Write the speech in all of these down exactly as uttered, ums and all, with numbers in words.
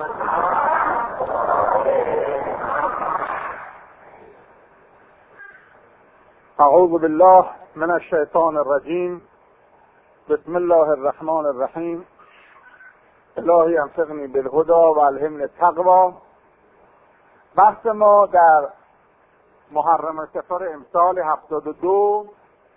اعوذ بالله من الشیطان الرجیم. بسم الله الرحمن الرحیم. الهی انفقنی بالهدى و الهمنی التقوی. بحث ما در محرم سفر امسال هفتاد و دو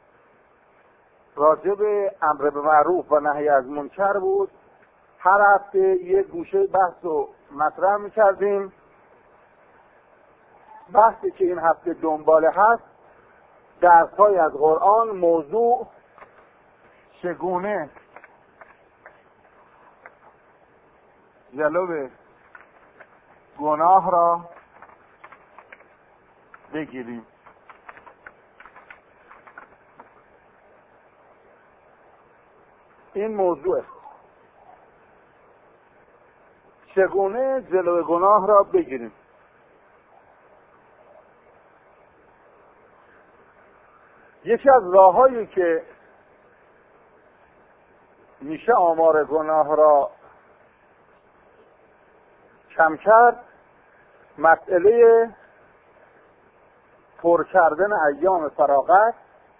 راجع به امر به معروف و نهی از منکر بود. هر هفته یک گوشه بحث رو مطرح می‌کردیم. بحثی که این هفته دنباله هست درس‌های از قرآن، موضوع چگونه جلو گناه را بگیریم. این موضوع چگونه جلو گناه را بگیریم. یکی از راه‌هایی که میشه آمار گناه را کم کرد مسئله پر کردن ایام فراغت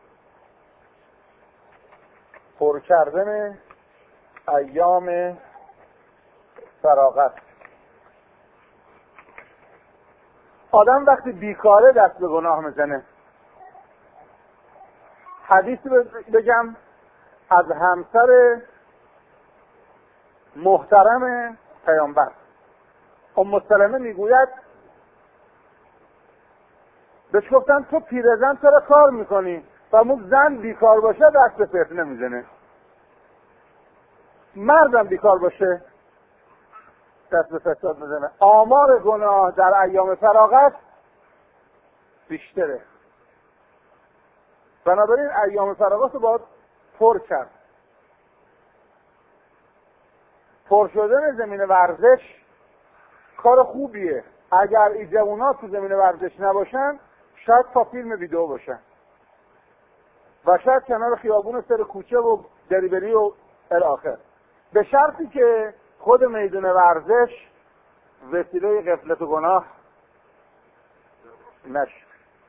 پر کردن ایام فراغت آدم وقتی بیکاره دست به گناه میزنه. حدیثی بگم از همسر محترم پیامبر. ام سلمه میگوید بهش گفتن تو پیرزن چرا کار میکنی؟ و اون زن بیکار باشه دست به فتنه میزنه، مردم بیکار باشه دست به فساد میزنه. آمار گناه در ایام فراغت بیشتره. بنابراین ایام فراغت رو باید پر کرد. پر شدن زمین ورزش کار خوبیه. اگر این جوونا تو زمین ورزش نباشن شاید تا فیلم ویدیو باشن و شاید کنار خیابون سر کوچه و دریبری و الاخر، به شرطی که خود میدون ورزش وسیله غفلت و گناه نشه.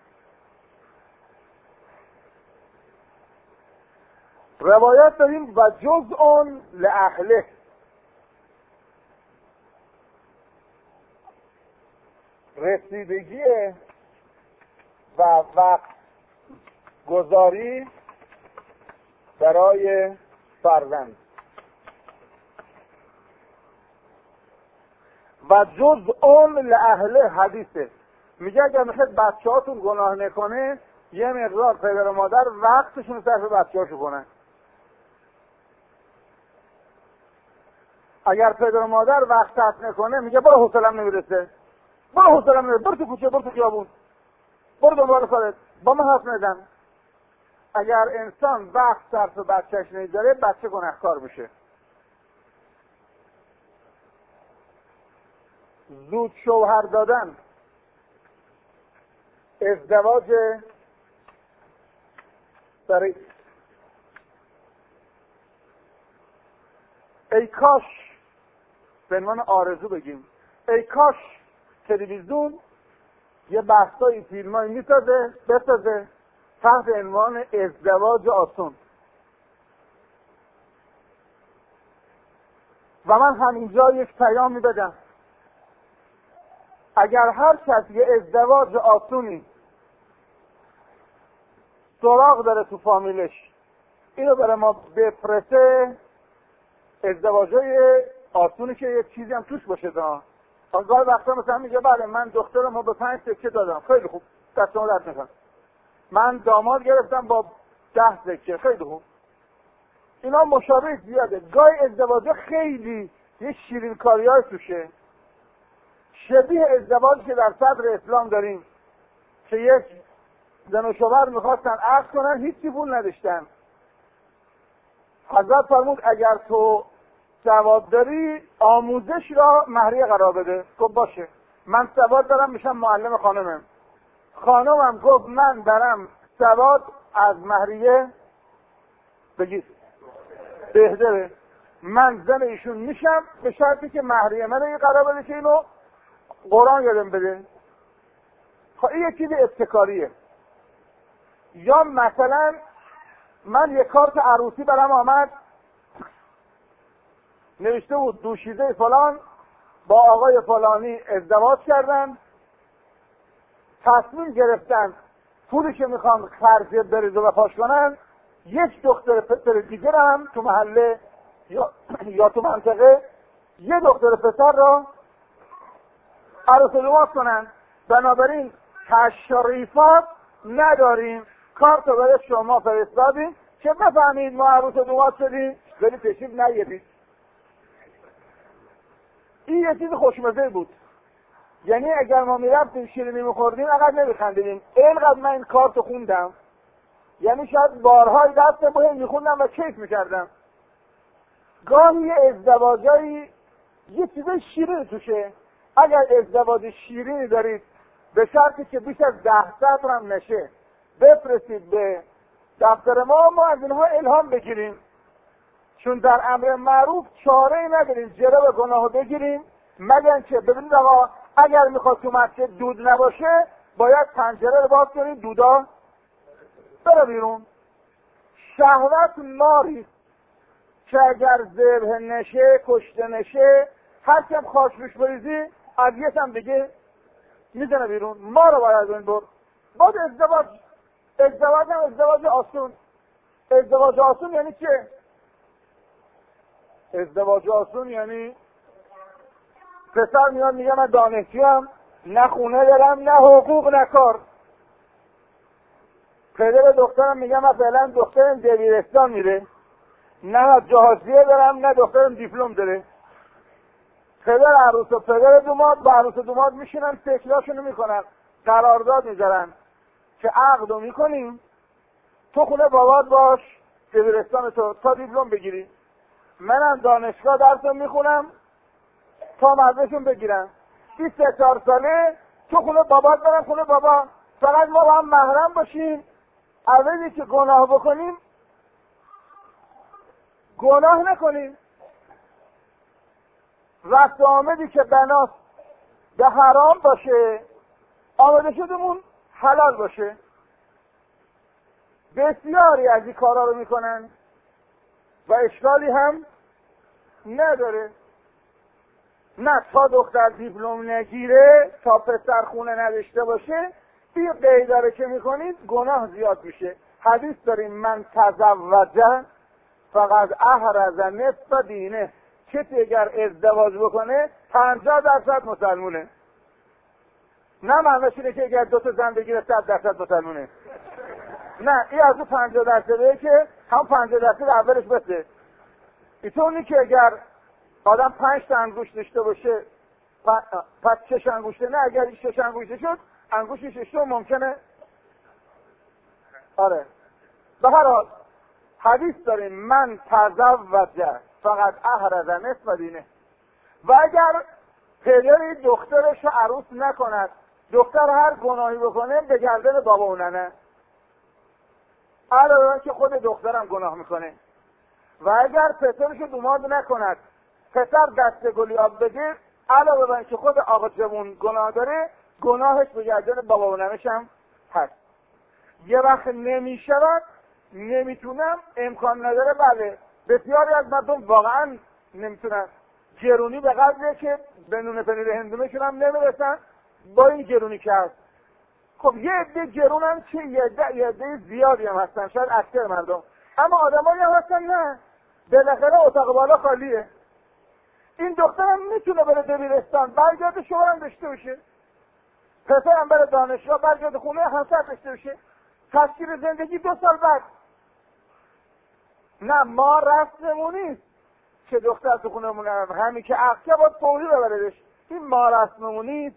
روایت داریم و جزء لأهله، رسیدگی و وقت گذاری برای فرزند و جزء لأهله. حدیثه میگه اگر میخواید بچه هاتون گناه نکنه یه مقدار پدر و مادر وقتشون رو صرف بچه هاشو کنن. اگر پدر و مادر وقت صرف نکنه میگه برو حوصله‌ام نمیرسه، برو حوصله‌ام نمیرسه، برو تو کوچه، برو تو خیابون، برو دنبال کارت، با من حرف نزن. اگر انسان وقت صرف بچه‌اش نمیذاره بچه گناهکار میشه. زود شوهر دادن، ازدواج سریع. ای کاش به عنوان آرزو بگیم ای کاش تلویزیون یه بحثایی فیلمایی میسازه بسازه تحت عنوان ازدواج آسون و من همینجا یک پیام میبدم. اگر هر کس یه ازدواج آسونی سراغ داره تو فامیلش اینو برای ما بفرسته، ازدواجای آسونی که یه چیزی هم توش باشه دا آنگاه وقتا مثلا میگه بله من دخترم رو به پنج سکه دادم، خیلی خوب، دست شما درد نکنه. من داماد گرفتم با ده سکه، خیلی خوب. اینا مشابه زیاده. گاهی ازدواجا خیلی یه شیرین کاری های توشه، شبیه ازدواجی که در صدر اسلام داریم که یک زن و شوهر میخواستن عقد کنن هیچی پول نداشتن. حضرت فرمود اگر تو سواد داری آموزش را مهریه قرار بده. گفت باشه، من سواد دارم میشم معلم خانمم. خانمم گفت من دارم سواد از مهریه بگیر، بهتره. من زن ایشون میشم به شرطی که مهریه من این قرار بده که اینو قرآن یادم بده. خب این یه چیز ابتکاریه. یا مثلا من یک کارت عروسی برام آمد، نوشته بود دوشیزه فلان با آقای فلانی ازدواج کردن، تصمیم گرفتن پولی که میخوان خرج بریزه و پاش کنن، یک دختر پسر دیگر هم تو محله یا, یا تو منطقه یه دختر پسر را عروس لباس کنن. بنابراین تشریفات نداریم، کارت رو برای شما فرستادیم که بفهمید ما عروس لباس شدیم ولی تشریف نیارید. این یه چیز خوشمزه بود. یعنی اگر ما میرفتیم شیرینی میخوردیم اگر نمیخندیدیم. اینقدر من این کارت خوندم، یعنی شاید بارهای دست باید میخوندم و کیف میکردم. گاهی یه ازدواجایی یه چیز شیرین توشه. اگر ازدواج شیرینی دارید به شرطی که بیش از ده سطر هم نشه بفرستید به دفتر ما، ما از اینها الهام بگیریم. چون در امر معروف چاره ای نداریم جلو گناه بگیریم، مگر که ببینید آقا اگر میخواد تو مسجد دود نباشه باید پنجره رو باز کنید دودا بره بیرون. شهوت ماری که اگر ذبح نشه کشته نشه هر کم خاش روش بریزی عذیت هم دیگه میزنه بیرون. ما رو باید از این برد. بعد ازدواج ازدواج هم ازدواج آسون. ازدواج آسون یعنی چه؟ ازدواج آسون یعنی پسر میاد میگه من دانشجوام، نه خونه دارم نه حقوق نه کار. پدر دخترم میگه من فعلا دخترم دبیرستان میره، نه جهازیه دارم نه دخترم دیپلم داره. پدر عروس و پدر دوماد با عروس و دوماد میشینن فکراشونو میکنن، قرارداد میذارن که عقدو میکنیم تو خونه بابات باش دبیرستان تو تا دیپلم بگیری، منم دانشگاه درسو میخونم تا مدرسشون بگیرن. بیست و چهار ساله تو خونه بابات برم خونه بابا، فقط ما با هم محرم باشیم. اولی که گناه بکنیم گناه نکنیم. رفت آمدی که بناست به حرام باشه، آمده شدمون حلال باشه. بسیاری از این کارا رو میکنن و اشکالی هم نداره. نه تا دختر دیپلم نگیره تا پسر خونه نداشته باشه این قیداره که میکنید گناه زیاد میشه. حدیث داریم من تزوجه فقط احرز نصف دینه، کسی اگر ازدواج بکنه پنجاه درصد مسلمونه. نه معنیش اینه که اگر دو تا زن بگیره صد درصد مسلمونه. نه این از اون پنجاه درصده که هم پنجاه درصد اولش بسه. اینطوری که اگر آدم پنج تا انگوش داشته باشه پس شش انگوشته، نه اگر شش انگوشته شد انگوش ششم ممکنه. آره به هر حال حدیث داریم من تزوجه فقط احرز نصف دینه. و اگر پدر دخترش رو عروس نکند، دختر هر گناهی بکنه به گردن بابا و ننه، علاوه که خود دخترم گناه میکنه. و اگر پسرش رو دوماد نکند، پسر دست گلی آب بده، علاوه بر که خود آقا جوون گناه داره، گناهش به گردن بابا و ننش هم هست. یه وقت نمیشود، نمیتونم، امکان نداره، بله بسیاری از مردم واقعا نمیتونن، گرونی به قدره که به نون پنیر هندونشون هم نمیرسن با این گرونی که هست. خب یه عده گرون هم که یه عده یه عده زیادی هم هستن، شاید اکثر مردم، اما آدمایی هم هستن نه بالاخره اتاق بالا خالیه. این دخترم میتونه بره دبیرستان برگرده شوهرم داشته باشه، پسرم بره دانشگاه برگرده خونه همسر داشته باشه، تشکیل زندگی دو سال بعد. نه ما رسممون نیست که دختر تو خونمون همین که عقصه باید فوری ببردش، این ما رسممون نیست.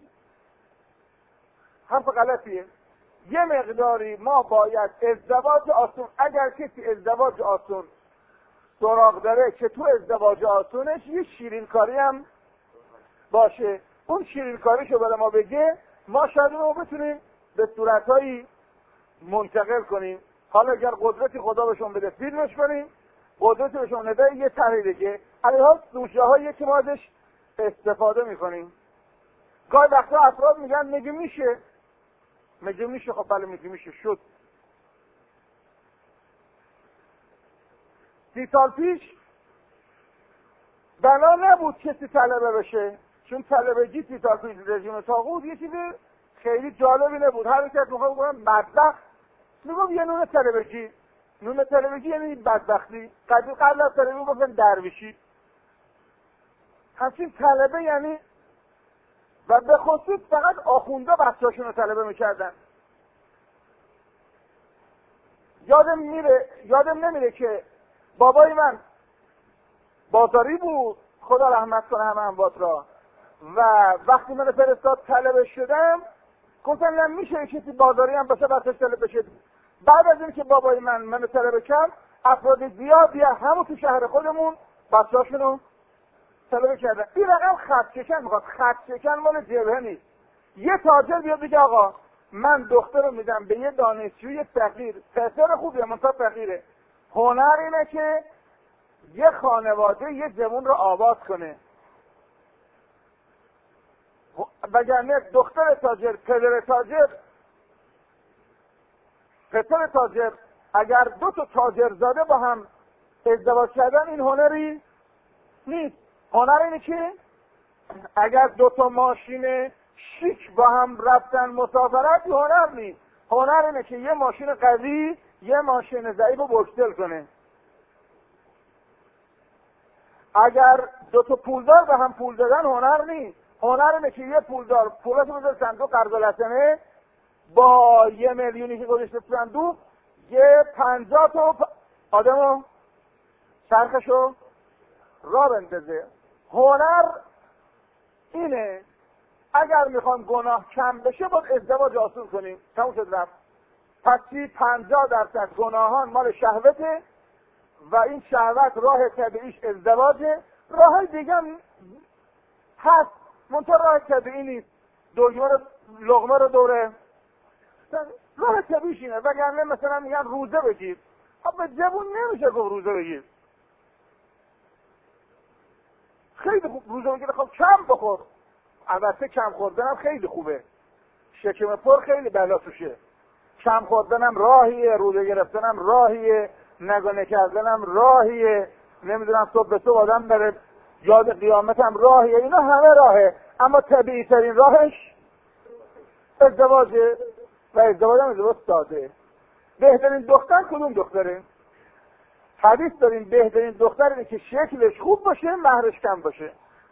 حرف غلطیه. یه مقداری ما باید ازدواج آسون، اگر کسی ازدواج آسون سراغ داره که تو ازدواج آسونش یه شیرینکاری هم باشه، اون شیرینکاریشو برای ما بگه، ما شاید رو بتونیم به صورتهایی منتقل کنیم. حالا اگر قدرتی خدا بهشون بده فیلمش کنیم، قدرت بهشون نده یه طریقه که علیها دوشه هایی که ما ازش استفاده میکنیم. گاهی وقتا افراد میگن میگه میشه میگه میشه خب بله میگه میشه شد. سی سال پیش بنا نبود کسی طلبه بشه، چون طلبگی سی سال پیش رژیم طاغوت یه چیزی خیلی جالبی نبود. هر کس میخواد بگم بدبخت میگم یه نون طلبگی، نون طلبگی یعنی بدبختی. قبل قبل از طلبگی گفتن درویشی. همچین طلبه یعنی، و به خصوص فقط آخونده بچه‌هاشون رو طلبه میکردن. یادم میره یادم نمیره که بابای من بازاری بود، خدا رحمت کنه همه اموات را، و وقتی من فرستاد طلبه شدم گفتن نمیشه یه کسی بازاری هم باشه بچه‌ش طلبه بشه. بعد از اینکه بابای من منو طلبه کرد افراد زیادی همون تو شهر خودمون بچه‌هاشون رو طلبه کردن. این رقم خط شکن میخواد. خط شکن مال جبهه نیست. یه تاجر بیاد بگه آقا من دختر رو میدم به یه دانشجوی فقیر، پسر خوبیه منتها فقیره، هنر اینه که یه خانواده یه جوون رو آباد کنه. وگرنه دختر تاجر، پدر تاجر، پسر تاجر اگر دو تا تاجر زاده با هم ازدواج کردن این هنری نیست. هنر اینه که اگر دو تا ماشین شیک با هم رفتن مسافرت هنر نیست. هنر اینه که یه ماشین قوی یه ماشین ضعیف رو بکسل کنه. اگر دو تا پولدار به هم پول دادن هنر نیست. هنر اینه که یه پولدار پولاشو بذاره صندوق قرض الحسنه، با یه میلیونی که گذاشته تو صندوق یه پنجاه تا آدمو چرخشو راه بندازه. هنر اینه اگر میخوام گناه کم بشه باید ازدواج آسون کنیم. تموم شد رفت. پس چی؟ پنجاه درصد گناهان مال شهوته و این شهوت راه طبیعیش ازدواجه. راه های دیگه هم هست منطقه راه طبیعی نیست. دلگمه رو لغمه رو دوره راه طبیعیش اینه. وگرنه مثلا میگن روزه بگیر، خب به جوون نمیشه گفت روزه بگیر. خیلی خوب روزه بگیر، خب کم بخور. البته کم خوردنم خیلی خوبه، شکم پر خیلی بلا توشه. کم خوردنم راهیه، روزه گرفتنم راهیه، نگاه کردنم راهیه، نمیدونم صبح به صبح آدم بره یاد قیامتم راهیه. اینا همه راهه، اما طبیعی ترین راهش ازدواجه و ازدواج هم ازدواج ساده. بهترین دختر کدوم دختره؟ حدیث داریم بهترین دختر اینه که شکلش خوب باشه، مهرش کم باشه.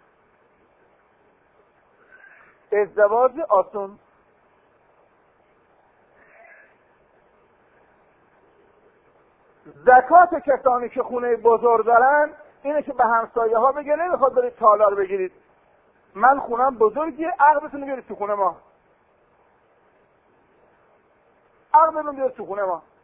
ازدواج آسون. زکات کسانی که خونه بزرگ دارن اینه که به همسایه ها بگه نمیخواد برید تالار بگیرید، من خونم بزرگیه، عقدتون بیارید تو خونه ما، عقدتون بیارید تو خونه ما.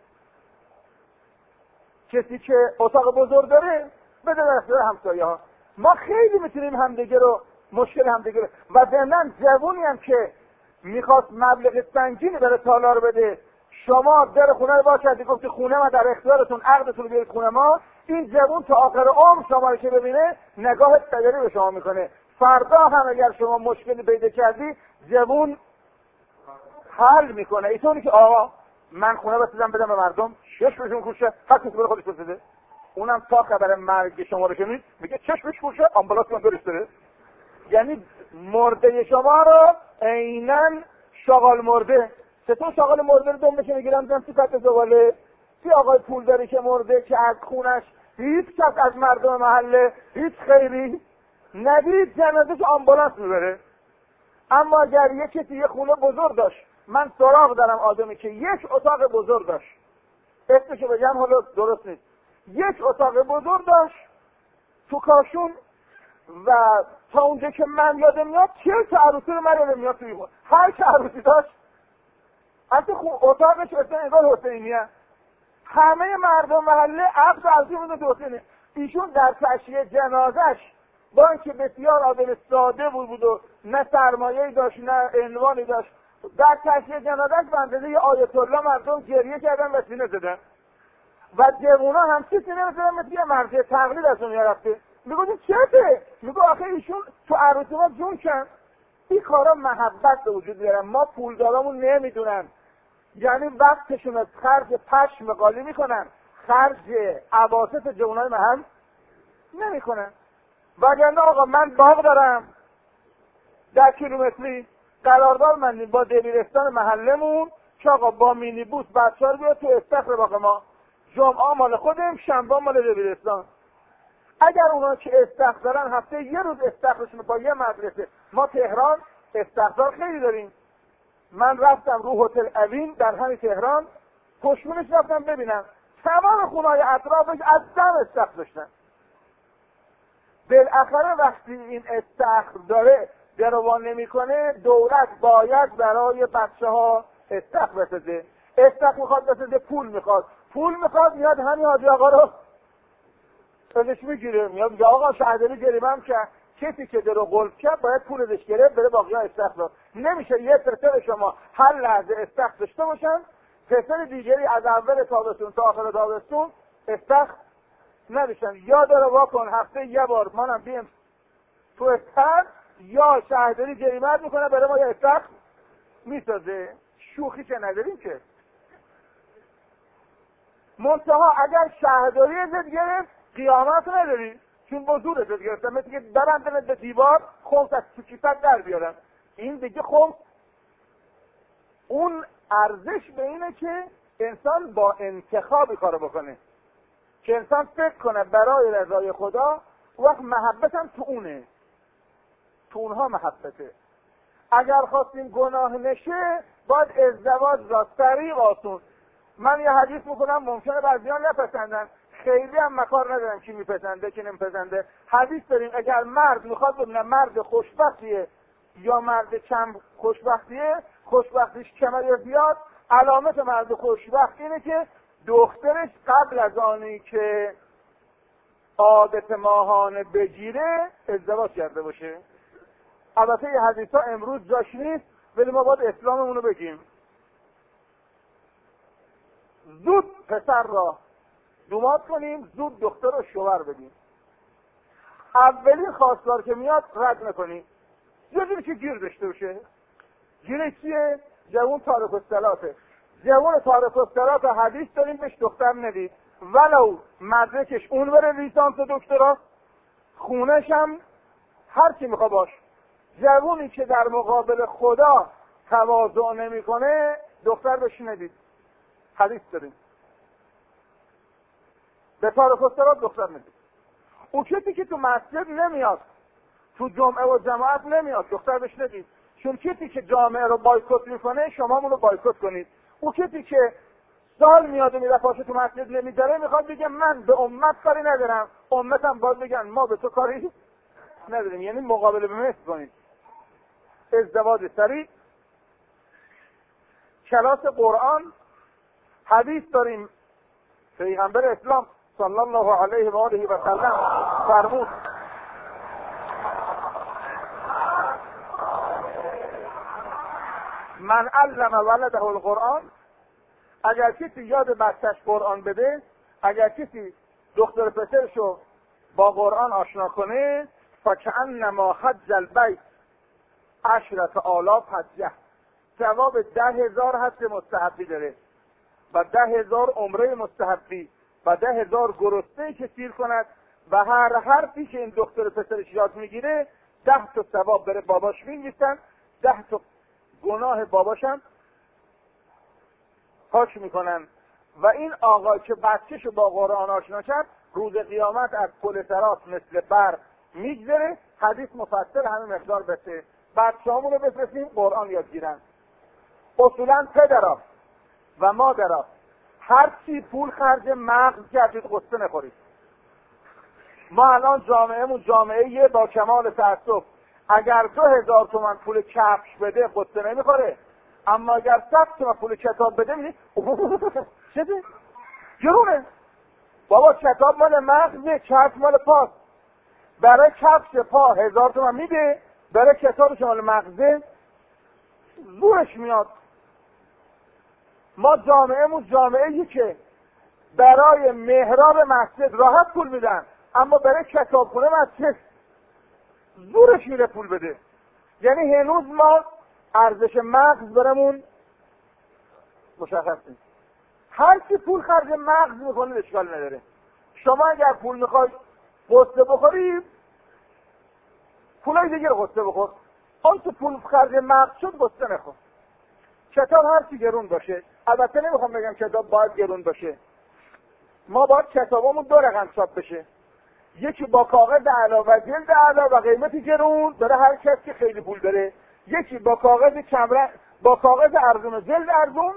کسی که اتاق بزرگ داره بده در اختیار همسایه ها. ما خیلی میتونیم همدیگه رو مشکل همدیگه رو، و ضمن جوونی هم که میخواست مبلغ سنگینی بره تالار بده، شما در خونه رو باز کردی گفتی خونه ما در اختیارتون، عقدتون رو بیارید خونه ما، این جوون تا آخر عمر شما رو که ببینه نگاه تجاری به شما میکنه. فردا هم اگر شما مشکلی پیدا کردی جوون حل میکنه. ایتونی که آقا من خونه بسیدم بدم به مردم چشمشون کوشه، هر کسی بره خودش بسیده، اونم تا خبر مرگ شما رو شنید میگه چشمش کوشه آمبولانس من درست داره. یعنی مرده شما رو عیناً شاغال مرده. چطور شاغال مرده رو دنبش میگیرن دن صفت زباله؟ سی آقای پول داری که مرده که از خونش هیچ کس از مردم محله هیچ خیری ندید، جنازش آمبولانس میبره. اما اگر یک کسی یه خونه بزرگ داشت، من سراغ دارم آدمی که یک اتاق بزرگ داشت، اسمشو بگم حالا درست نیست، یک اتاق بزرگ داشت تو کاشون، و تا اونجا که من یادم میاد چهل تا عروسی رو من یادم میاد توی خود، هر که عروسی داشت حتی خب اتاقش اسم انگار حسینیه، همه مردم محله عقد عروسی بوده تو حسینیه. ایشون در تشییع جنازش با اینکه بسیار آدم ساده بود, بود و نه سرمایه‌ای داشت نه عنوانی داشت، در تشییع جنازش به اندازه یه آیت الله مردم گریه کردن و سینه زدن. و جوونا هم چیزی نمی‌ذارن مثل یه مرجع تقلید از اون رفته. میگه چته؟ میگه آخه ایشون تو عروسی ما جون کن. این کارا محبت به وجود میارن. ما پولدارامون نمیدونن، یعنی وقتشون از خرج پشم قالی میکنن، خرج عواطف جوانای محل نمیکنن. وگرنه آقا من باغ دارم ده کیلومتری، قرارداد بندیم با دبیرستان محلمون که آقا با مینی بوس بچه‌ها رو بیاد تو استخر باغ ما، جمعه مال خودم، شنبه مال دبیرستان. اگر اونا که استخر دارن هفته یه روز استخرشون با یه مدرسه، ما تهران استخدار خیلی داریم. من رفتم رو هتل اوین در همین تهران، پشمونش رفتم ببینم تمام خونه‌های اطرافش از دم استخر داشتن. بالاخره وقتی این استخر داره دروان نمیکنه، دولت باید برای بچه ها استخر بسازه. استخر میخواد بسازه، پول میخواد، پول میخواد، میاد همین حاجی آقا رو ازش میگیره، میاد میگه آقا شهرداری جریمم که کسی که درو قلب کرد باید پول ازش گرفت بره باقی ها استخر. نمیشه یه پسر شما هر لحظه استخر داشته باشن، پسر دیگری از اول تابستون تا آخر تابستون استخر نداشتن. یا داره واکن هفته یه بار منم بیم تو استخر، یا شهرداری جریمت میکنه برای ما یه استخر میسازه. شوخی که نداریم که. منتها اگر شهرداری ازت گرفت قیامت نداری، چون با زور ازت گرفتن، مثل که برندنت به دیوار خمس از تو کیفت در بیارن. این دیگه خمس اون ارزش به اینه که انسان با انتخابی کارو بکنه، که انسان فکر کنه برای رضای خدا، وقت محبت هم تو اونه، تو اونها محبته. اگر خواستیم گناه نشه باید ازدواج را سریع آسون. من یه حدیث میکنم ممکنه بعضیان نپسندن، خیلی هم مکار ندارم کی میپسنده کی نمیپسنده. حدیث داریم اگر مرد میخواد ببینه مرد خوشبختیه یا مرد کم خوشبختیه، خوشبختیش کمه یا زیاد، علامت مرد خوشبخت اینه که دخترش قبل از آنی که عادت ماهانه بگیره ازدواج کرده باشه. البته یه حدیث ها امروز جاش نیست، ولی ما باید اسلاممونو بگیم. زود پسر را دومات کنیم، زود دختر رو شوهر بدیم. اولین خواستگار که میاد رد نکنیم، یه جوری که گیر داشته باشه. گیر چیه؟ جوون تارک الصلاته. جوون تارک الصلاته حدیث داریم بهش دختر ندید، ولو مدرکش اون بره لیسانس دکترا، خونش هم هر کی میخوا باش. جوونی که در مقابل خدا تواضع نمیکنه دختر بهش ندید. حدیث داریم به تارک الصلات دختر ندید. اون کسی که تو مسجد نمیاد، تو جمعه و جماعت نمیاد، دختر بهش ندید. چون کسی که جامعه رو بایکوت میکنه شما اون رو بایکوت کنید. اون کسی که سال میاد و میره پاشو تو مسجد نمیذاره میخواد بگه من به امت کاری ندارم، امتم باید بگن ما به تو کاری نداریم، یعنی مقابله به مثل کنید. ازدواج سریع، کلاس قرآن. حدیث داریم پیغمبر اسلام صلی الله علیه و آله و سلم فرمود من علم ولده القرآن، اگر کسی یاد بچه‌ش قرآن بده، اگر کسی دختر پسرشو با قرآن آشنا کنه، فکأنما حج البیت عشرة آلاف حجه، ثواب ده هزار حج مستحبی داره و ده هزار عمره مستحبی و ده هزار گرسنه که سیر کند و هر حرفی که این دختر پسرش یاد میگیره ده تا ثواب بره باباش می‌نویسن، ده تا گناه باباشم پاک میکنن. و این آقا که بچه‌شو با قرآن آشنا کرد روز قیامت از پل صراط مثل برق میگذره. حدیث مفصل همین مقدار بسه. بچه‌هامون رو بفرستیم قرآن یاد گیرن. اصولا پدرها و مادرها هر چی پول خرج مغز کردید قصه نخورید. ما الان جامعهمون جامعه با کمال تأسف، اگر دو هزار تومن پول کفش بده قصه نمیخوره، اما اگر صد تومن پول کتاب بده میگه چه جرونه بابا، کتاب مال مغزه، کفش مال پاست. برای کفش پا هزار تومن میده، برای کتابش مال مغزه زورش میاد. ما جامعهمون جامعه‌ای که برای محراب مسجد راحت پول میدن، اما برای کتابخونه مسجد زورش میره پول بده. یعنی هنوز ما ارزش مغز برامون مشخص نیست. هر کی پول خرج مغز میکنه اشکال نداره. شما اگر پول میخوای قصه بخوری، پولای دیگه رو قصه بخور. اون که پول خرج مغز شد قصه نخور. کتاب هر چی گرون باشه، البته نمیخوام بگم کتاب باید گرون باشه، ما باید کتابمون دو رقم چاپ بشه، یکی با کاغذ اعلی و جلد اعلی و قیمتی گرون برای هر کس که خیلی پول داره، یکی با کاغذ کمرنگ با کاغذ ارزون و جلد ارزون،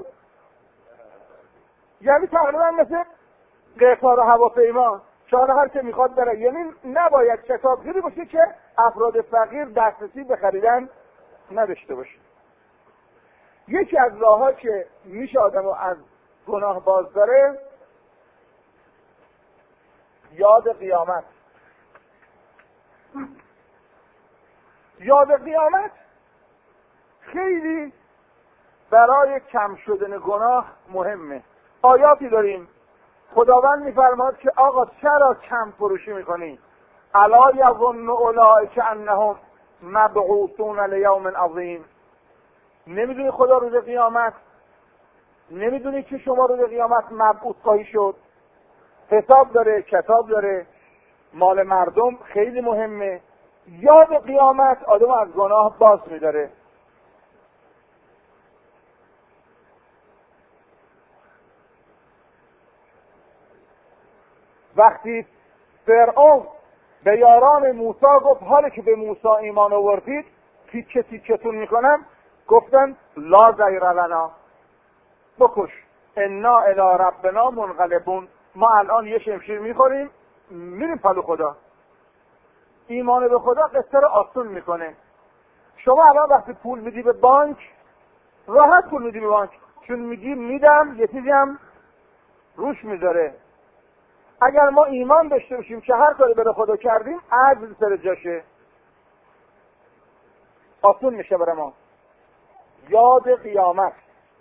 یعنی تقریبا مثل قطار و هواپیما، چاره هر که میخواد بره. یعنی نباید کتابگیری باشه که افراد فقیر دسترسی به خریدن نداشته باشه. یکی از راه‌ها که میشه آدمو از گناه باز داره، یاد قیامت. یاد قیامت خیلی برای کم شدن گناه مهمه. آیاتی داریم خداوند میفرماد که آقا چرا کم فروشی میکنی؟ الا یظن اولئک انهم مبعوثون لیوم عظیم. نمیدونی خدا روز قیامت، نمیدونی که شما روز قیامت مبعوث خواهی شد؟ حساب داره، کتاب داره، مال مردم خیلی مهمه. یاد قیامت آدم از گناه باز میداره. وقتی فرعون به یاران موسی گفت حالا که به موسی ایمان آوردید تیکه تیکتون میکنم، گفتن لا ضیر لنا، بکش، انا الی ربنا منقلبون، ما الان یه شمشیر میخوریم میریم پلو خدا. ایمان به خدا قصه رو آسون میکنه. شما الان وقتی پول میدی به بانک راحت پول میدی به بانک، چون میگی میدم یه چیزی هم روش میذاره. اگر ما ایمان داشته باشیم که هر کاری برای خدا کردیم عجز سر جاشه، آسون میشه برای ما. یاد قیامت.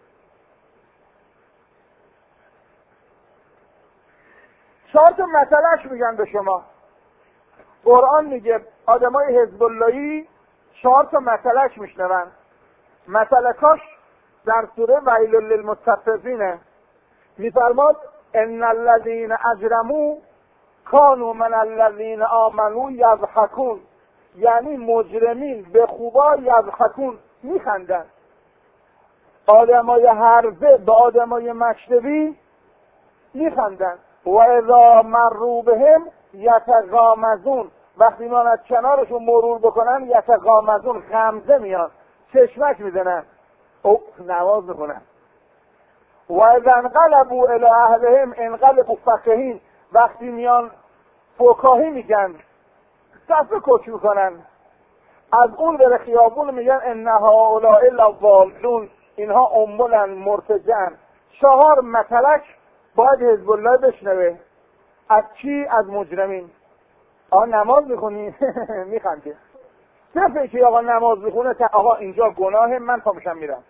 چهار تا مسئلهش میگن به شما. قرآن میگه آدمای حزب اللهی چهار تا مسئلهش میشنون. مسئله کاش در سوره ویل للمطففین میفرماد ان الذين اجرموا كانوا من الذين آمنوا یضحکون، یعنی مجرمین به خوبا یضحکون، میخندن. آدمای حرزه به آدمای مشربی میخندن. و اذا مروا بهم یتغامزون، وقتی میان از کنارشون مرور بکنن یتغامزون، غمزه میان، چشمک میزنن، او نماز میکنن. و اذا انقلبوا الی اهلهم انقلبوا فکهین، وقتی میان فکاهی میگن، صفه کش میکنن. از اون در خیابون میگن ان هؤلاء لضالون، اینها امولن مرتجعن. چهار مطلق باید حزب الله بشنوه. از چی؟ از مجرمین. آقا نماز میخونی؟ میخنده. صرفه که آقا نماز میخونه تا آقا اینجا گناه من پامشم میرم.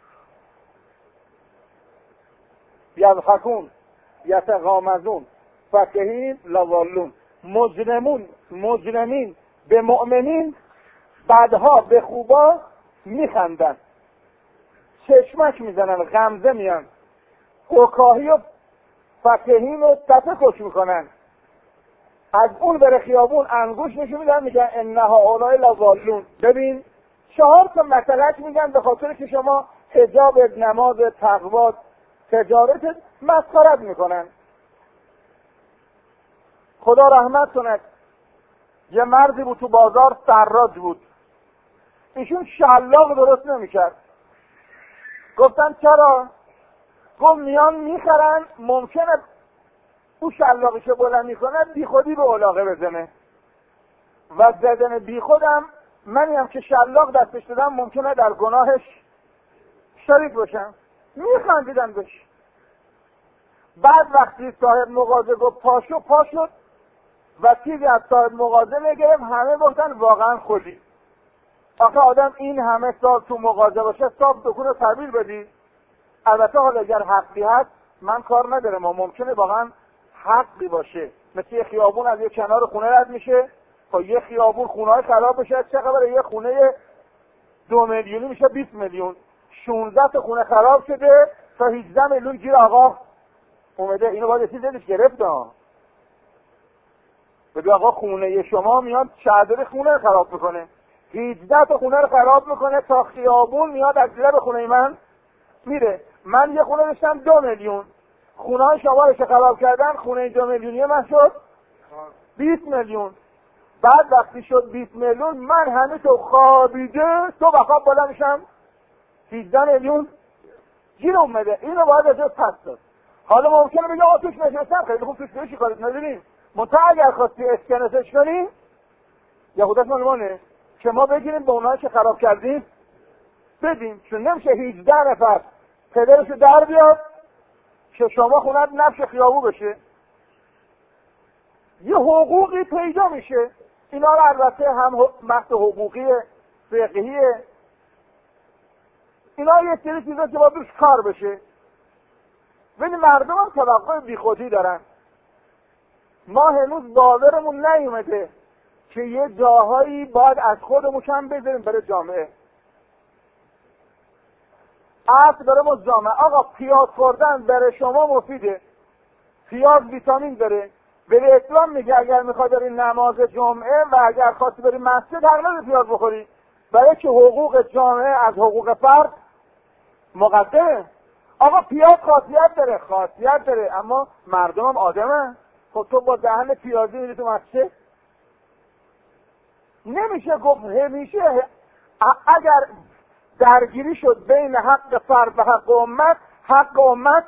یضحکون یتغامزون فکهین لضالون. مجرمون مجرمین به مؤمنین بعدها به خوبا میخندن، چشمک میزنن، غمزه میان. فکاهی و فکهین رو صفه کش میکنن. از اون بره خیابون انگوش نشون میدن میگن انها اولای لضالون. ببین چهار تا مسئلهش میگن به خاطر که شما حجاب، نماز، تقوا، تجارت مسخرت میکنن. خدا رحمت کند، یه مردی بود تو بازار سراج بود، ایشون شلاق درست نمیکرد. گفتن چرا؟ گفت میان میخرن ممکنه او شلاقشو بلند میکنه بی خودی به علاقه بزنه و زدن بی خودم منی هم که شلاق دستش دادم ممکنه در گناهش شریک باشم. میخندیدن بهش. بعد وقتی صاحب مغازه گفت پاشو پاشد و چیزی از صاحب مغازه نگرفت، همه گفتن واقعا خودی. آخه آدم این همه سال تو مغازه باشه صاحب دکون رو تحویل بدی. البته حالا اگر حقی هست من کار ندارم، ما ممکنه واقعا حقی باشه، مثل یه خیابون از یه کنار خونه رد میشه، تا یه خیابون خونه‌های خراب بشه، چه خبره یه خونه دو میلیونی میشه بیست میلیون، شانزده تا خونه خراب شده تا هجده میلیون گیر آقا اومده. اینو باید چیزی دلش گرفت ها. بگه آقا خونه شما میاد چادر خونه رو خراب میکنه، هجده تا خونه رو خراب میکنه، تا خیابون میاد از لب خونه من میره. من یه خونه داشتم دو میلیون، خونه های شما رو خراب کردن، خونه دو میلیونی من شد بیست میلیون. بعد وقتی شد بیست میلیون من همه تو خوابیده تو بخواب بالا میشم هجده میلیون گیر اومده. اینو باید از پس داد. حالا ممکنه بگه آقا توش نشستم، خیلی خوب توش بشی کارت نداریم، منتها اگر خواستی اسکنسش کنی یا خودت مالمانه که ما بگیریم به اونایی که خراب کردیم بدیم، چون نمیشه هجده نفر پدرشو در بیاد که شما خونت نفش خیابو بشه. یه حقوقی پیدا میشه. اینا رو البته هم بحث حقوقی فقهیه، اینا یه سری چیزا که باید روش کار بشه، ولی مردم هم توقع بیخودی دارن. ما هنوز باورمون نیومده که یه جاهایی باید از خودمون کم بذاریم برای جامعه. اصل برای ما جامعه آقا پیاز خوردن برای شما مفیده، پیاز ویتامین داره، ولی اسلام میگه اگر میخوای بری نماز جمعه و اگر خواستی بری مسجد حق نداری پیاز بخوری، برای که حقوق جامعه از حقوق فرد مقدمه. آقا پیاز خاصیت داره، خاصیت داره، اما مردم هم آدمه. خب تو با دهن پیازی میری تو مسجد؟ نمیشه گفت همیشه. اگر درگیری شد بین حق فرد و حق امت، حق امت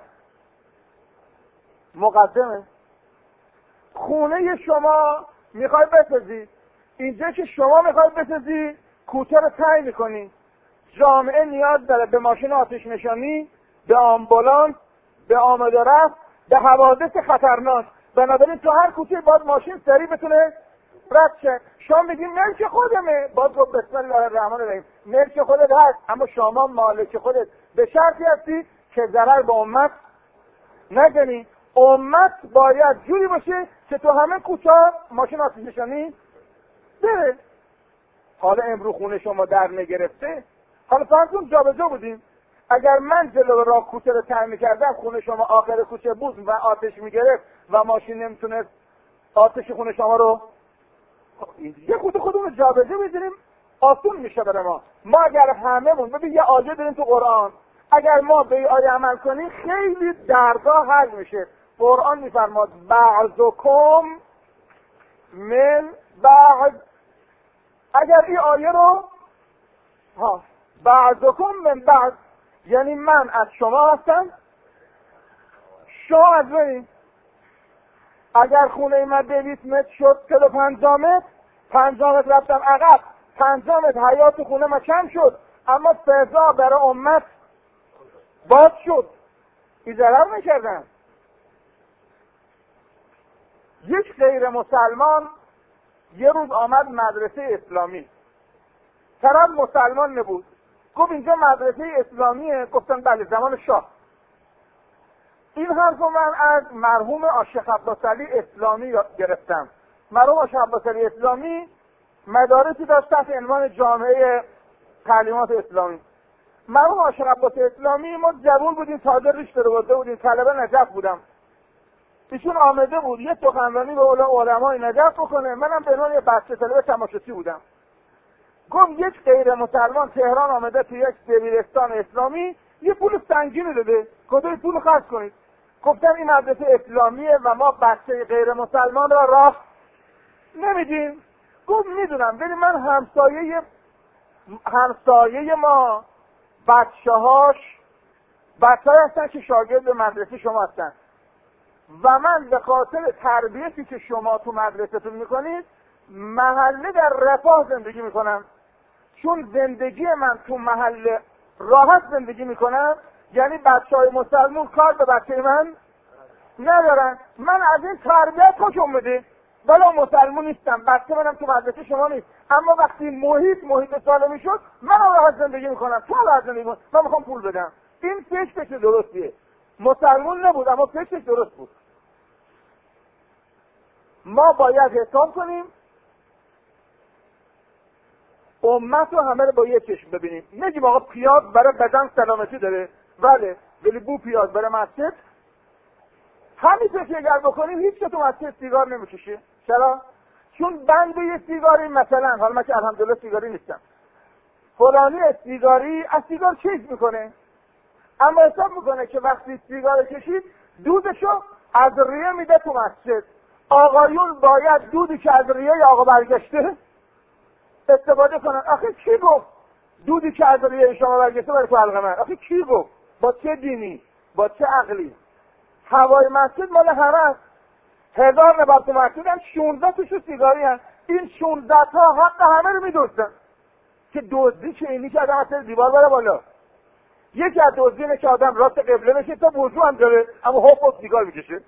مقدمه. خونه شما میخوای بسازی، اینجا که شما میخوای بسازی کوچه رو تعیین میکنی، جامعه نیاز داره به ماشین آتش نشانی، به آمبولانس، به آماده رفت، به حوادث خطرناک. بنابراین تو هر کوچه باید ماشین سریع بتونه رد شه. شما میگین ملک خودمه، باید گفت بسم الله الرحمن الرحیم، ملک خودت هست، اما شما مالک خودت به شرطی هستی که ضرر به امت نکنی. امت باید جوری باشه که تو همه کوچه ماشین آتش نشانی بره. حالا امرو خونه شما در نگرفته، حالا فرضون جا به جا بودیم، اگر من جلو راه کوچه رو تعیین می‌کردم، خونه شما آخر کوچه بود و آتش می‌گرفت و ماشین نمیتونست آتش خونه شما رو، یه خود خودمون رو جا به جا بزنیم آسون میشه برای ما. ما اگر هممون ببین یه آیه داریم تو قرآن، اگر ما به این آیه عمل کنیم خیلی درگاه حل میشه. قرآن میفرماد بعضکم من بعض. اگر این آیه رو ها بعضکم من بعض یعنی من از شما هستم، شما از منی. اگر خونه من دویست متر شد چهل و پنجاه متر، پنجاه متر رفتم عقب، پنجاه متر حیات خونه من کم شد، اما فضا برای امت باز شد، این ضرر نکردن. یک غیر مسلمان یه روز آمد مدرسه اسلامی، طرف مسلمان نبود، گفت اینجا مدرسه اسلامیه. گفتن بله، زمان شاه. این حرفو من از مرحوم آشیخ عباس علی اسلامی گرفتم. مرحوم آشیخ عباس علی اسلامی مدارسی داشت تحت عنوان جامعه تعلیمات اسلامی. مرحوم آشیخ عباس اسلامی، ما جوان بودیم، تازه ریش درآورده بودیم، طلبه نجف بودم. ایشون آمده بود یه سخنرانی به علمای نجف بکنه، منم به عنوان یه بچه طلبه تماشاچی بودم. گفت یک غیر مسلمان تهران آمده تو یک دبیرستان اسلامی، یه پول سنگینی داده، گفته پول خرج کنید. گفتم این مدرسه اسلامیه و ما بچه غیر مسلمان را راه نمیدیم. گفت میدونم، ولی من همسایه همسایه ما بچه هاش بچه های هستن که شاگرد مدرسه شما هستن و من به خاطر تربیتی که شما تو مدرسه‌تون میکنید محله در رفاه زندگی میکنم. چون زندگی من تو محله راحت زندگی میکنم، یعنی بچه های مسلمون کار به بچه من ندارن. من از این تربیت خوشم بده، ولی مسلمون نیستم، بچه منم تو مدرسه شما نیست، اما وقتی محیط محیط سالمی شد من راحت زندگی میکنم، تو راحت زندگی میکنم، من میخوام پول بدم. این فکر فکر درستیه. مسلمون نبود اما فکرش درست بود. ما باید حساب کنیم امت رو همه رو با یه چشم ببینیم. نگیم آقا پیاز برای بدن سلامتی داره، بله، ولی بو پیاز برای مسجد همین فکر اگر بکنیم هیچ که تو مسجد سیگار نمیکشه. چرا؟ چون بند یه سیگاری مثلا، حالا من که الحمدلله سیگاری نیستم، فلانی سیگاری از سیگار چیز میکنه، اما حساب میکنه که وقتی سیگار کشید دودشو از ریه میده تو مسجد. آقایون باید دودی که از ریه آقا برگشته استفاده کنن. آخه کی گفت دودی که از ریه شما برگشته برای تو حلقه من؟ آخه کی گفت؟ با چه دینی؟ با چه عقلی؟ هوای مسجد مال همه است. هزار نفر تو مسجد هم شونزده توشو سیگاری هست. این شونزده تا حق همه رو میدوستن که دزدی که اینی که آدم از دیوار بره بالا. یکی از دزدی اینه که آدم راست قبله بشه تا وضو هم داره اما هوپ هوپ سیگار میکشه.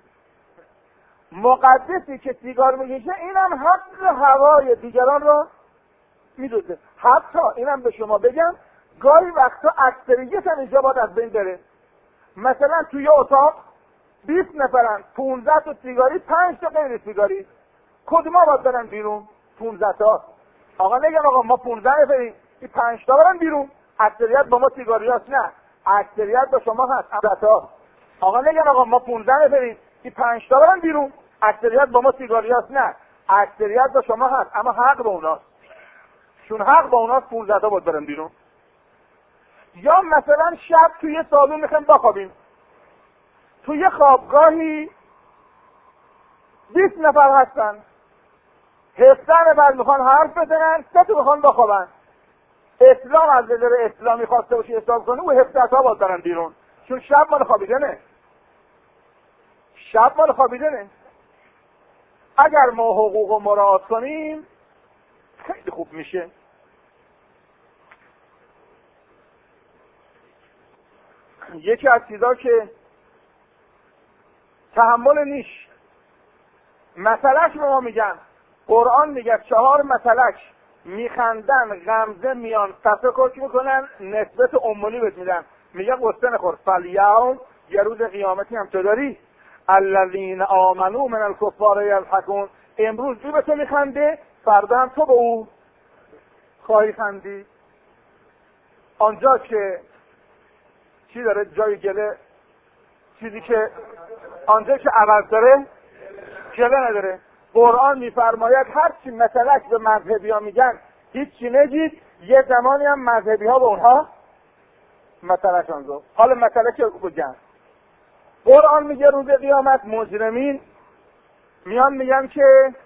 مقدسی که سیگار میکشه اینم حق هوای دیگران رو میدوزه. حتی اینم به شما بگم گاهی وقتا اکثریت هم اینجا باید از بین بره. مثلا توی اتاق بیست نفرن، پونزده تا سیگاری، پنج تا غیر سیگاری، کدوم ها باید برن بیرون؟ پونزده تا. آقا نگم آقا ما پونزده نفریم این پنج تا برن بیرون، اکثریت با ما سیگاری هست. نه، اکثریت با شما هست پونزده تا. آقا نگم آقا ما پونزده نفریم این پنج تا برن بیرون، اکثریت با ما سیگاری هست. نه، اکثریت با شما هست اما حق با اوناست، چون حق با اوناست پونزده تا باید برن بیرون. یا مثلا شب توی سالن میخوایم بخوابیم، توی خوابگاهی بیست نفر هستن، هفده نفر میخوان حرف بزنن، سه تا میخوان بخوابن. اسلام از نظر اسلامی خواسته باشه حساب کنه و هفده تا باید برن بیرون، چون شب مال خوابیدنه. شب مال خوابیدنه. اگر ما حقوق رو مراعات کنیم خیلی خوب میشه. یکی از چیزا که تحمل نیش مثلش به ما میگن، قرآن میگه چهار مثلش میخندن، غمزه میان، تفکر میکنن، نسبت امونی بهت میدن. میگه قصه نخور، فالیوم یه روز قیامتی هم تو داری، الذین آمنوا من الکفار یضحکون، امروز این به تو میخنده، فردا هم تو به او خواهی خندی. آنجا که چی داره جای گله، چیزی که آنجا که عوض داره گله نداره. قرآن میفرماید هر چی مثلش به مذهبی ها میگن هیچی نگید، یه زمانی هم مذهبی ها به اونها مثلش آنگو. حالا مثله که بگن قرآن میگه روز قیامت مجرمین میان میگن که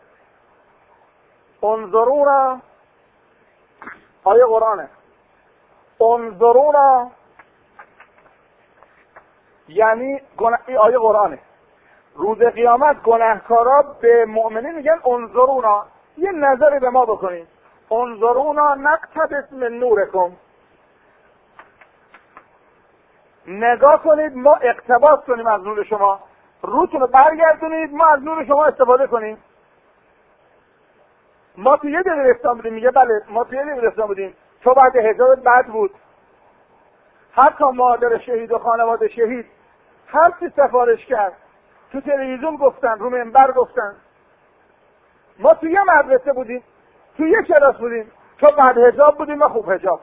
انظرونا، آیه قرآنه، انظرونا یعنی گناه... آیه قرآنه، روز قیامت گناهکارا به مؤمنین میگن انظرونا، یه نظری به ما بکنید، انظرونا نقتبس من نورکم، نگاه کنید ما اقتباس کنیم از نور شما، روتون رو برگردونید ما از نور شما استفاده کنیم. ما تو یه دبیرستان بودیم، میگه بله ما تو یه دبیرستان بودیم، تو بعد حجابت بد بود، حتی مادر شهید و خانواده شهید هر چی سفارش کرد، تو تلویزیون گفتن، رو منبر گفتن. ما تو یه مدرسه بودیم، تو یه کلاس بودیم، تو بعد حجاب بودیم و خوب حجاب.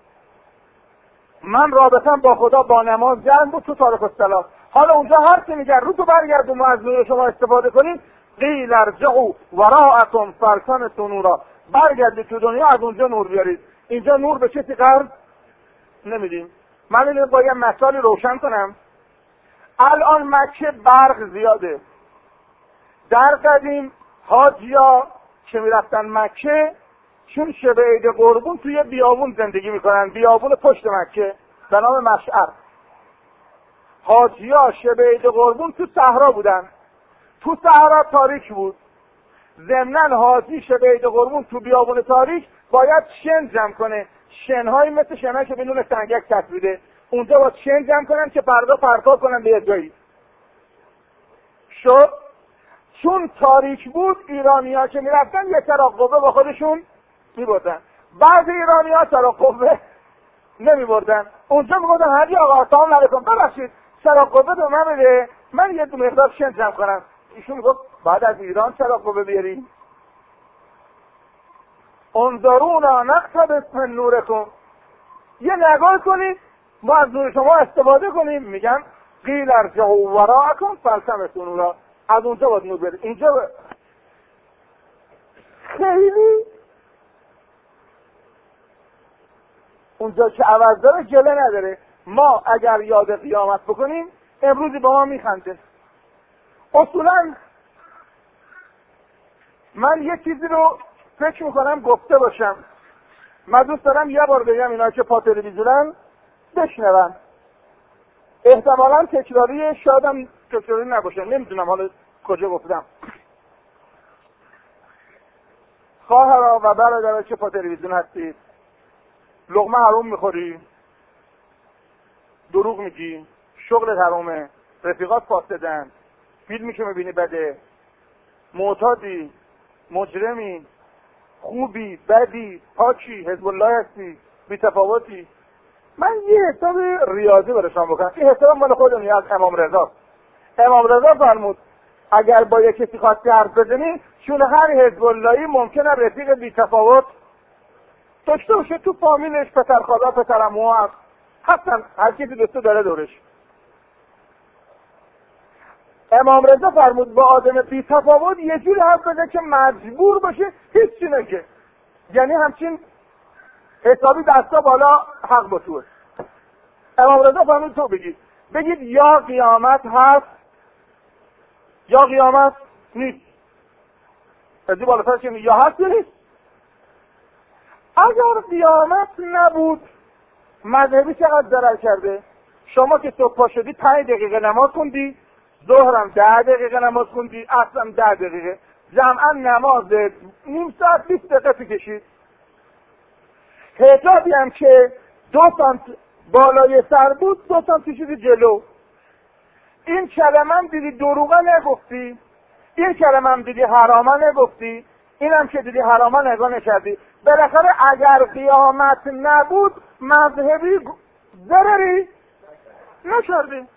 من رابطم با خدا با نماز جنگ بود، تو تارک الصلاه. حالا اونجا هر چی میگن رو تو برگردون ما از نور شما استفاده کنیم، قیل ارجعوا وراءکم فالتمسوا نورا، برگردید تو دنیا از اونجا نور بیارید. اینجا نور به کسی قرض نمیدیم. من اینو با یه مثالی روشن کنم. الان مکه برق زیاده. در قدیم حاجیا که میرفتن مکه چون شب عید قربون توی بیابون زندگی میکنن، بیابون پشت مکه به نام مشعر. حاجیا شب عید قربون تو صحرا بودن، تو صحرا تاریک بود. ضمناً حاجی شب عید قربون تو بیابون تاریک باید شن جمع کنه، شنهایی مثل شنهایی که به نون سنگک چسبیده، اونجا با شن جمع کنن که فردا پرتاب کنن به یه جایی. شد چون تاریک بود ایرانی‌ها که میرفتن یه چراغ قوه با خودشون میبردن. بعضی ایرانی‌ها چراغ قوه نمیبردن، اونجا میگفتن حاجی آقا سلام علیکم، ببخشید چراغ قوه به من بده، من یه دو مقدار شن جمع کنم. ایشون گفت بعد از ایران چراغ قوه بیاری. انظرونا نقتبس من نورکم، یه نگاه کنید ما از نور شما استفاده کنیم. میگن قیل ارجعوا وراءکم فالتمسوا نورا، از اونجا باید نور بده. اینجا ب... خیلی اونجا که عوض داره جله نداره. ما اگر یاد قیامت بکنیم امروزی با ما میخنده. اصولا من یه چیزی رو فکر میکنم گفته باشم، من دوست دارم یه بار بگم اینا که پا تلویزیونن بشنون. احتمالا تکراریه، شایدم تکراری نباشه، نمیدونم حالا کجا گفتم. خواهرها و برادرها که پا تلویزیون هستید، لقمه حروم میخوری، دروغ میگی، شغلت حرومه، رفیقات فاسدن، فیلمی که میبینی بده، معتادی، مجرمی، خوبی، بدی، پاکی، حزب الله هستی، بی‌تفاوتی. من یه حساب ریاضی برشان بکنم. این حساب مال خودمون از امام رضا. امام رضا فرمود اگر با یک کسی خواستی حرف بزنی، چون هر حزب اللهی ممکنه رفیق بی‌تفاوت داشته باشه تو فامیلش، پسر خالا، پسر عمو، حتما هر کسی دوستو داره دورش. امام رضا فرمود با آدم بی تفاوت یه جوری حرف بزن که مجبور باشه هیچی نگه، یعنی همچین حسابی دستا بالا حق با توه. امام رضا فرمود تو بگید بگید یا قیامت هست یا قیامت نیست. از این بالاتر که یا هست یا نیست. اگر قیامت نبود مذهبی چقدر ضرر کرده؟ شما که صبح پا شدی پنج دقیقه نماز خوندی، ظهرم ده دقیقه نماز خوندی، عصرم ده دقیقه، جمعا نماز نیم ساعت بیست دقیقه کشید. حجابی هم که دو سانت بالای سر بود دو سانت کشیدی جلو. این کلمه هم دیدی دروغه نگفتی، این کلمه هم دیدی حرامه نگفتی، اینم که دیدی حرامه نگاه نکردی. بالاخره اگر قیامت نبود مذهبی ضرری نکردی.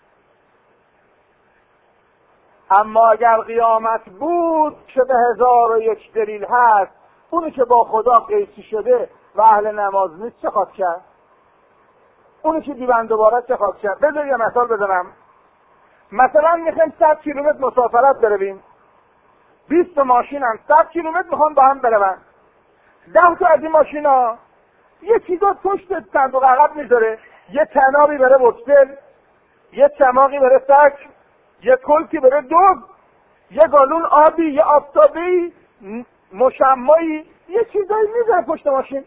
اما اگر قیامت بود که به هزار و یک دلیل هست، اونی که با خدا قیسی شده و اهل نماز نیست چه خواهد کرد؟ اونی که دیوند دوباره چه خواهد کرد؟ بذار یه مثال بزنم. مثلا میخوایم صد کیلومتر مسافرت برویم، بیست ماشین هم صد کیلومتر میخوان با هم برون. ده تا از این ماشینا یه چیزا پشت صندوق عقب میذاره، یه تنابی بره بوتل، یه چماقی بره سک، یه کلکی بره دوز، یه گالون آبی، یه آفتابی، مشمایی، یه چیزایی میذاره پشت ماشین.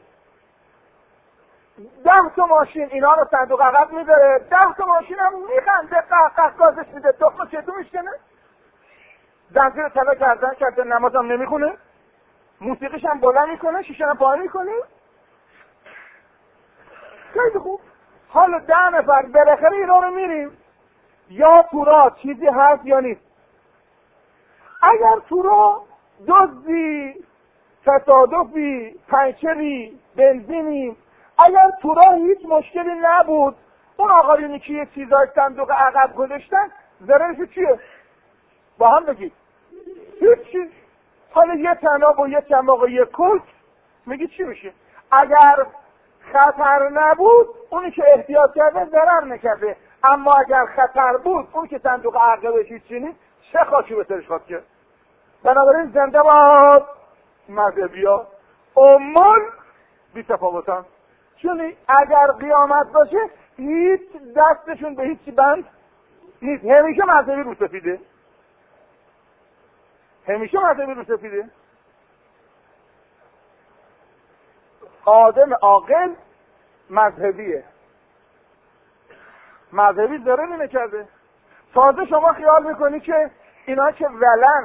ده تا ماشین اینا رو صندوق عقب میذاره، ده تا ماشین هم میخنده، قهقه گازش میده، تخم چطور میشکنه، زنجیر طلا کردن کرده، نماز هم نمیخونه، موسیقیش هم بلند میکنه، شیشه هم پایین میکنه. خیلی خوب. حالا ده نفر بالاخره اینا رو میریم، یا تو راه چیزی هست یا نیست. اگر تو راه دزدی، تصادفی، پنچری، بنزینی، اگر تو راه هیچ مشکلی نبود، اون آقایونی که یه چیزای صندوق عقب گذاشتن ضررش چیه؟ با هم بگید. هیچی. حالا یه تناب و یه چماق و یه کلک میگی چی میشه؟ اگر خطر نبود اونی که احتیاط کرده ضرر نکرده، اما اگر خطر بود اون که صندوق عقبش هیچی نیست چه خاکی به سرش خواهد کرد؟ بنابراین زنده باد مذهبی‌ها، امال بی تفاوتن. چون اگر قیامت باشه هیچ دستشون به هیچی بند نیست. همیشه مذهبی رو سفیده، همیشه مذهبی رو سفیده. آدم عاقل مذهبیه، مذهبی ضرری نکرده. تازه شما خیال میکنی که اینا که ولن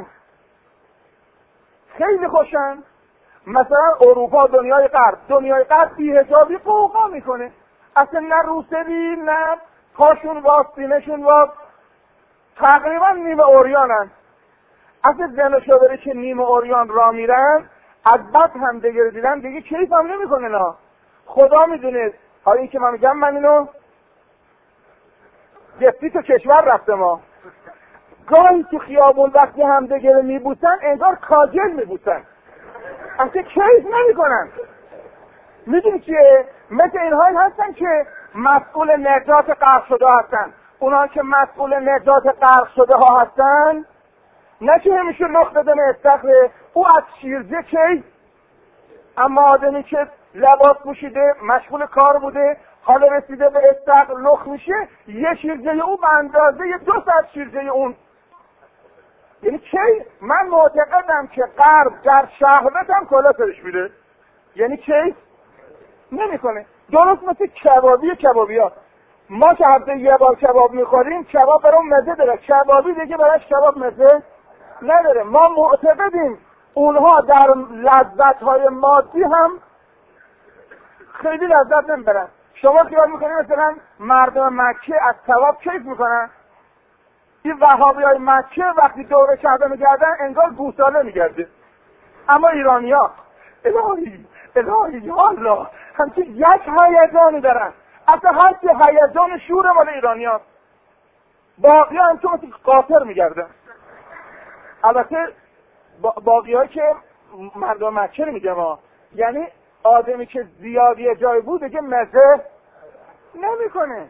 خیلی خوشن، مثلا اروپا، دنیای غرب، دنیای غرب بی‌حجابی قوقا میکنه، اصلا نه روسری نه پاشون واس دینشون واس، تقریبا نیمه اوریانن. اصلا زن و شوهری که نیمه اوریان را میرن از بد هم دیگه دیدن دیگه کیف هم نمیکنه. نه خدا میدونه. حالا این که من میگم من اینو جفتی تو کشور رفته ما. گاهی تو خیابون وقتی همدیگه رو میبوسن انگار کاجل میبوسن، اصلا کیف نمیکنن. میدونی چیه؟ مثل اینهایی هستن که مسئول نجات غرق شده هستن. اونا که مسئول نجات غرق شده ها هستن، نه که همیشه لخت دادن استخره، او از شیرجه کی، اما آدمی که لباس پوشیده مشغول کار بوده حالا رسیده به استخر لخت میشه، یه شیرجه او به اندازه یه دو ساعت شیرجه اون. یعنی کی؟ من معتقدم که غرب در شهوت هم کلا سرش میده. یعنی کی؟ نمیکنه. درست مثل کبابی کبابی ها، ما که هفته یه بار کباب میخوریم، کباب برام مزه داره، کبابی دیگه براش کباب مزه نداره. ما معتقدیم اونها در لذت های مادی هم خیلی لذت نمیبرن. شما خیال میکنید مثلا مردم مکه از ثواب کیف میکنن؟ این وهابی های مکه وقتی دوره کعبه میگردن انگار گوساله میگرده. اما ایرانی ها الهی الهی یا الله همچه یک هیجانی دارن، اصلا هر چه هیجان شور مال ایرانی ها. باقی ها همچون مثل قاطر میگردن. البته باقی ها که مردم مکه رو میگم ها، یعنی آدمی که زیادی جای بود دیگه مزه نمیکنه.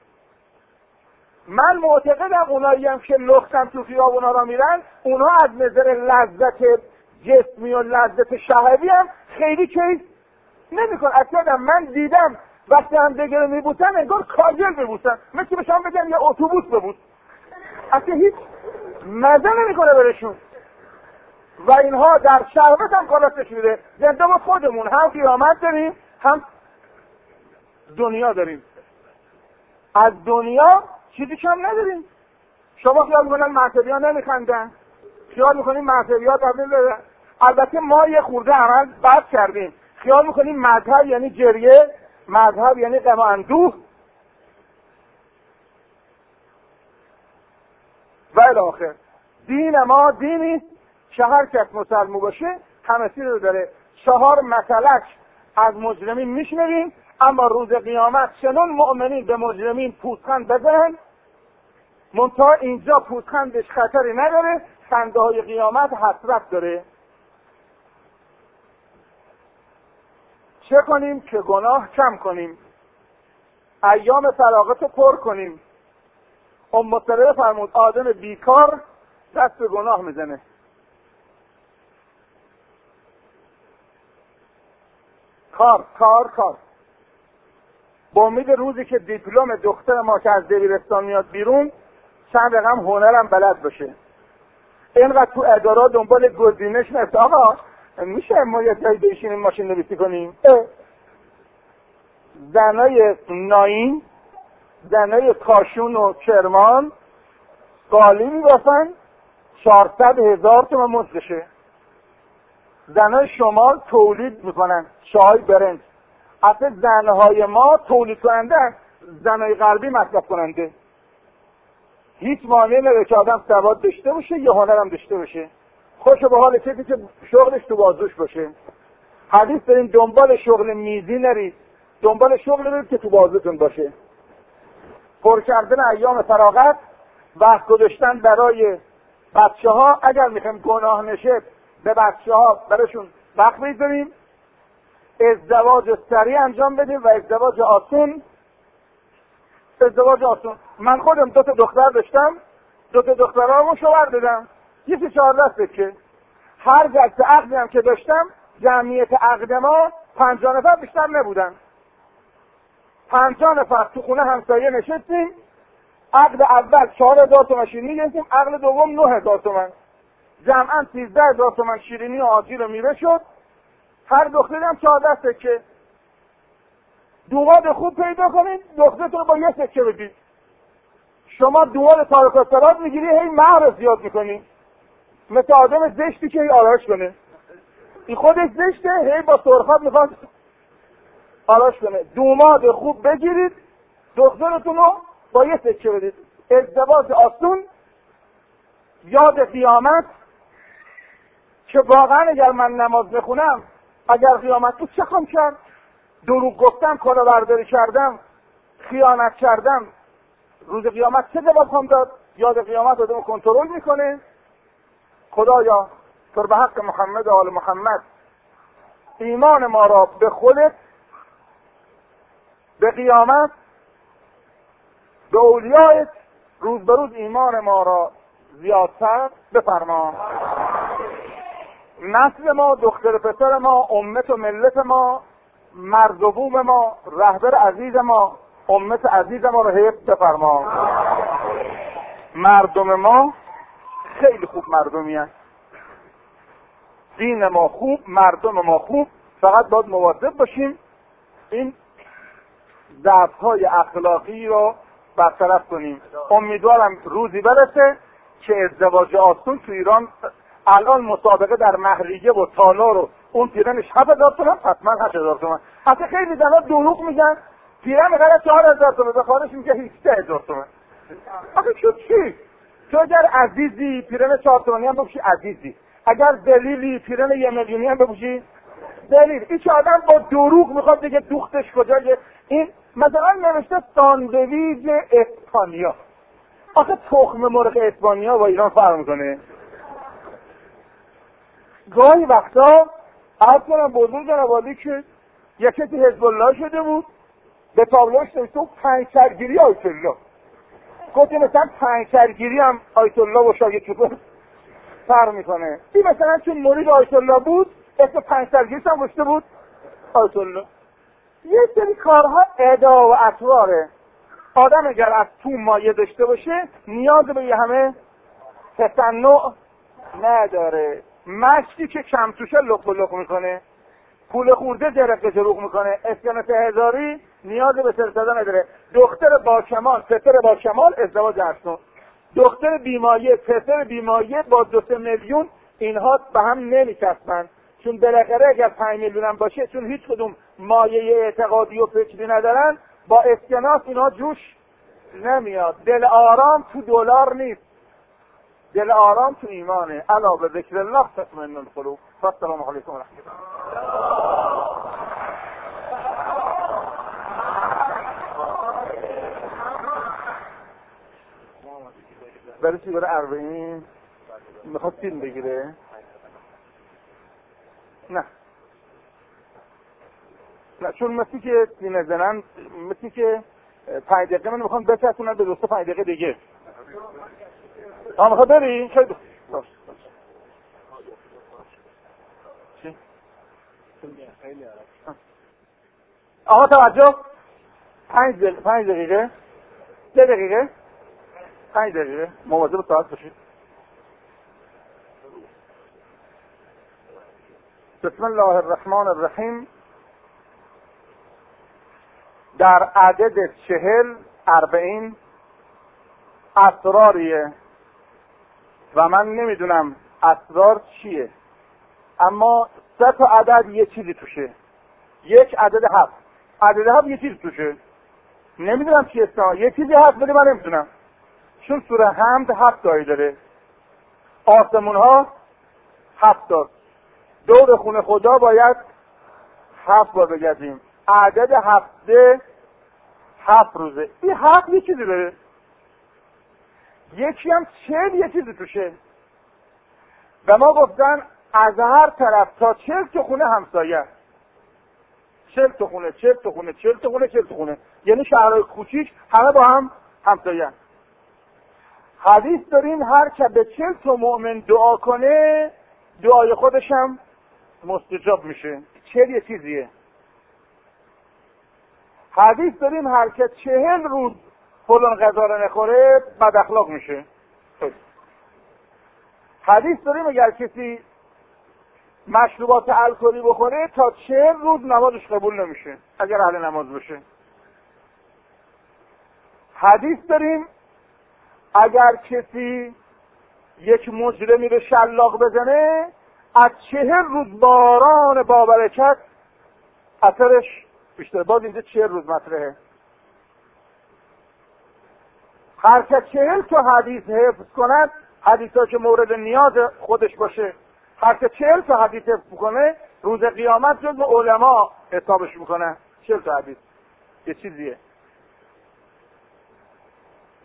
من معتقدم اونایی هم که لختم تو خیابونا را میرن، اونها از نظر لذت جسمی و لذت شهوی هم خیلی کیف نمیکنه. اصلا من دیدم وقتی هم دیگه رو میبوسن انگار کاجل ببوسن، مثل به شما بگم یه اتوبوس ببوس، اصلا هیچ مزه نمیکنه برشون. و اینها در شهوت هم کاراتش میده. زنده با خودمون هم قیامت داریم هم دنیا داریم. از دنیا چیزی کم نداریم. شما خیال میکنن مذهبی ها نمیخندن، خیال میکنیم مذهبی ها تبلیغ دارن. البته ما یه خورده عمل بد کردیم، خیال میکنیم مذهب یعنی جریه، مذهب یعنی غم و اندوه و الی آخر. دین ما دینی که هر کس مسلمون باشه همه چیز رو داره. چهار مطلق از مجرمین میشنویم، اما روز قیامت چنون مؤمنین به مجرمین پوزخند بزنن، منتها اینجا پوزخندش خطری نداره، خنده های قیامت حسرت داره. چه کنیم که گناه کم کنیم؟ ایام فراغت رو پر کنیم. ام سلمه فرمود آدم بیکار دست به گناه میزنه. کار کار کار با امید روزی که دیپلم دختر ما که از دبیرستان میاد بیرون چند رقم هنرم بلد باشه. اینقدر تو ادارا دنبال گزینش نیست. آقا میشه ما یه جایی بشینیم ماشین نویسی کنیم؟ زنای ناین، زنای کاشون و کرمان قالی میبافن چهارصد هزار تومن مزدشه. زنای شمال تولید میکنن چای برنج. اصلا زنهای ما تولید کننده، زنهای غربی مصرف کننده. هیچ مانعی نداره که آدم سواد داشته باشه یا هنرم داشته باشه. خوش به حال کسی که شغلش تو بازوش باشه. حدیث داریم دنبال شغل میزی نرید، دنبال شغل برید که تو بازوتون باشه. پر کردن ایام فراغت، وقت گذاشتن برای بچه ها. اگر میخوایم گناه نشه به بچه ها براشون وقت بذاریم، ازدواج سریع انجام بدیم و ازدواج آسون. ازدواج آسون من خودم دو تا دختر داشتم، دو تا دخترامو شوهر دادم، یکی چهارده سکه. هر جلسه عقدی هم که داشتم جمعیت عقد ما پنجاه نفر بیشتر نبودن. پنجاه نفر تو خونه همسایه نشستیم. عقد اول چهار هزار تومن شیرینی گرفتیم، عقد دوم نه هزار تومن، جمعاً سیزده هزار تومن شیرینی و آجیل و میوه شد. هر دختری هم چهارده سکه. دوماد خوب پیدا کنید، دخترتون رو با یه سکه بدید. شما دوماد تارک و سرات میگیری، هی مهر زیاد میکنی، مثل آدم زشتی که هی آرایش کنه. این خودش زشته، هی با سرخات میخواد آرایش کنه. دوماد خوب بگیرید، دخترتون رو با یه سکه بدید. ازدواج آسون، یاد قیامت که واقعا اگر من نماز بخونم، اگر قیامت تو چه خواهم کرد؟ دروغ گفتم، کلاهبرداری کردم، خیانت کردم، روز قیامت چه جواب خواهم داد؟ یاد قیامت آدمو کنترل میکنه. خدایا تو به حق محمد و آل محمد ایمان ما را به خودت، به قیامت، به اولیایت روز به روز ایمان ما را زیادتر بفرما. نسل ما، دختر پسر ما، امت و ملت ما، مرد و بوم ما، رهبر عزیز ما، امت عزیز ما را حفظ بفرما. مردم ما خیلی خوب مردمی هست، دین ما خوب، مردم ما خوب، فقط باید مواظب باشیم این ضعف‌های اخلاقی رو برطرف کنیم. امیدوارم روزی برسه که ازدواج آسون تو ایران، الان مسابقه در مهریه و تالار و اون پیرنش هفت هزار تومن، حتما هشت هزار تومن. حتی خیلی زنها دروغ میگن پیرن قرار چهار هزار تومن، به خارج میگه هیچده هزار تومن. آخه شد چی؟ تو اگر عزیزی پیرن چهار تومنی هم بپوشی عزیزی، اگر دلیلی پیرن یه میلیونی هم بپوشی دلیل. این که آدم با دروغ میخواد بگه دوختش کجاست. این مثلا نوشته ساندویچ اسپانیا. آخه تخم مرغ اسپانیا با ایران فرق میکنه. گاهی وقتا عرض کنم بزرگ جنابالی که یکی که حزب الله شده بود به تابلوش نوشته پنجسرگیری آیت الله. گفتی مثلا پنجسرگیری هم آیت الله و شاگرد چطور فرق میکنه. این مثلا چون مرید آیت الله بود اسم پنجسرگیری هم گذاشته بود آیت الله. یه سری کارها ادا و اطواره. آدم اگر از تو مایه داشته باشه نیاز به یه همه تصنع نداره. مشتی که کم توشه لق و لق میکنه، پول خورده جرق جروق میکنه، اسکناس هزاری نیاز به سرسده نداره. دختر با کمال، پسر با کمال ازدواج ارسون. دختر بیمایه، پسر بیمایه با دو سه میلیون اینها به هم نمیچسبن. چون بالاخره اگر پنج میلیون هم باشه، چون هیچ کدوم مایه اعتقادی و فکری ندارن، با اسکناس اینا جوش نمیاد. دل آرام تو دلار نیست، دل آرام تو ایمانه. الا به ذکر الله تطمئن القلوب. السلام علیکم و رحمت الله. برای چی برای اربعین میخواد فیلم بگیره؟ نه نه، چون مثلی که سینه زنن، مثلی که پنج دقیقه من میخوام بچسبونن به دوسته پنج دقیقه دیگه. آه میخواد بری؟ خیلی باش باش. چی؟ خیلی عرب. آقا توجه، پنج دقیقه پنج دقیقه سه دقیقه پنج دقیقه مواظب ساعت باشید. بسم الله الرحمن الرحیم. در عدد چهل اربعین اسراریه و من نمیدونم اسرار چیه، اما سه تا عدد یه چیزی توشه. یک عدد هفت، عدد هفت یه چیزی توشه، نمیدونم چیه اسم، یه چیزی هست ولی من نمیدونم. چون سوره حمد هفت آیه داره، آسمون ها هفت تا، دور خونه خدا باید هفت بار بگردیم، عدد هفته هفت روزه. این هفت یه چیزی داره، یکی هم چهل یه چیزی توشه. و ما گفتن از هر طرف تا چهل تا خونه همسایه، چهل تا خونه چهل تا خونه چهل تا خونه چهل تا خونه، یعنی شهرهای کوچیک همه با هم همسایه. حدیث داریم هر که به چهل تا مؤمن دعا کنه دعای خودش هم مستجاب میشه. چهل یه چیزیه. حدیث داریم هر که چهل روز فلان غذا رو نخوره بد اخلاق میشه. حدیث داریم اگر کسی مشروبات الکلی بخوره تا چهل روز نمازش قبول نمیشه اگر اهل نماز باشه. حدیث داریم اگر کسی یک مجرمی رو شلاق بزنه از چهل روز باران بابرکت اثرش بیشتر. باز اینجا چهل روز مطرحه. هر که چهل تا حدیث حفظ کند، حدیث ها که مورد نیاز خودش باشه، هر که چهل تا حدیث حفظ کنه روز قیامت جزو علما حسابش میکنه. چهل تا حدیث یه چیزیه.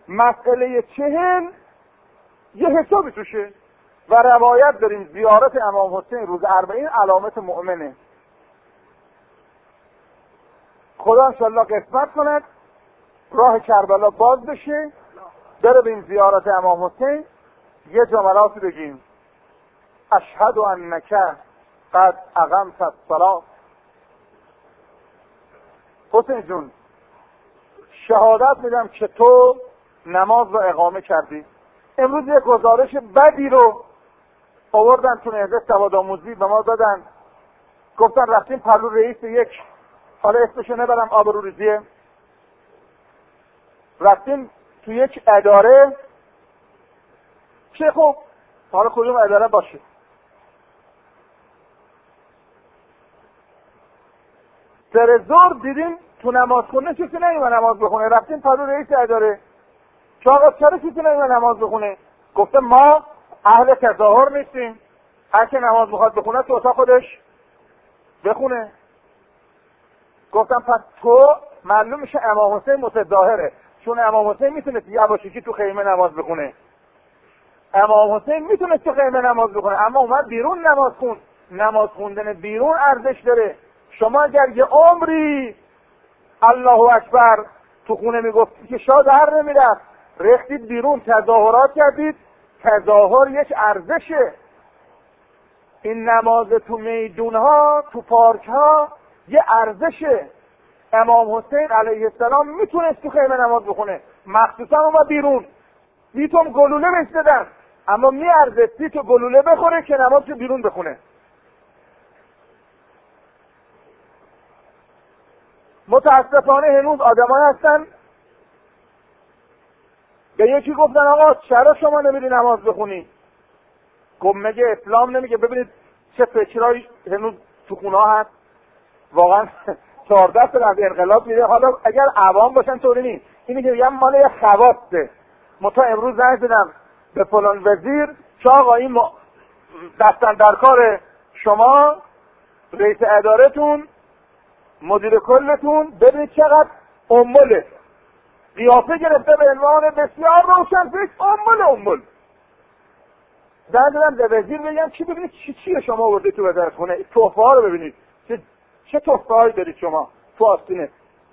مسئله چهل یه حسابی توشه و روایت داریم زیارت امام حسین روز اربعین علامت مؤمنه. خدا انشالله قسمت کند راه کربلا باز بشه، بره به این زیارت امام حسین، یه جملاتی بگیم: اشهد انک قد اقمت الصلاة. حسین جون شهادت میدم که تو نماز رو اقامه کردی. امروز یک گزارش بدی رو آوردن تو نهضت سوادآموزی به ما دادن، گفتن رفتیم پلو رئیس یک، حالا اسمشو نبرم آبروریزیه، رفتیم تو یک اداره چه خوب، حالا کدوم اداره باشه، سر زور دیدیم تو نماز خونه کسی نمیاد نماز بخونه. رفتیم پلو رئیس اداره، چه آقا چرا کسی نمیاد نماز بخونه؟ گفته ما اهل تظاهر نیستیم، هر که نماز میخواد بخونه تو اتاق خودش بخونه. گفتم پس تو معلوم میشه امام حسین متظاهره، چون امام حسین میتونه یواشکی تو خیمه نماز بخونه، امام حسین میتونه تو خیمه نماز بخونه، اما اومد بیرون نماز خون. نماز خوندن بیرون ارزش داره. شما اگر یه عمری الله اکبر تو خونه میگفتی که شاد در نمیرفت، رختید بیرون تظاهرات کردید، تظاهر یک ارزشه. این نماز تو میدون ها تو پارک ها یه ارزشه. امام حسین علیه السلام میتونست تو خیمه نماز بخونه، مخصوصا اومد بیرون، بیتون گلوله بهش دادن، اما میارزه بیتو گلوله بخوره که نماز تو بیرون بخونه. متاسفانه هنوز آدمایی هستن به یکی گفتن آقا چرا شما نمیری نماز بخونی؟ گفت مگه اسلام نمیگه؟ ببینید چه فکرایی هنوز تو خونه هست. واقعا چهارده سال از انقلاب میره، حالا اگر عوام باشن طوری نیست، اینی که میگم مال یه خواصه. متا امروز زنگ زدم به فلان وزیر که آقا این دستن در کار شما، رئیس ادارتون، مدیر کلتون، ببینید چقدر امله، قیافه گرفته به عنوان بسیار روشن فکر، امول امول. زنگ زدم به وزیر بگم چی ببینید چی چیه شما آورده تو وزارتخونه، تحفه ها رو ببینید چه چه تحفه هایی دارید شما تو آستینه.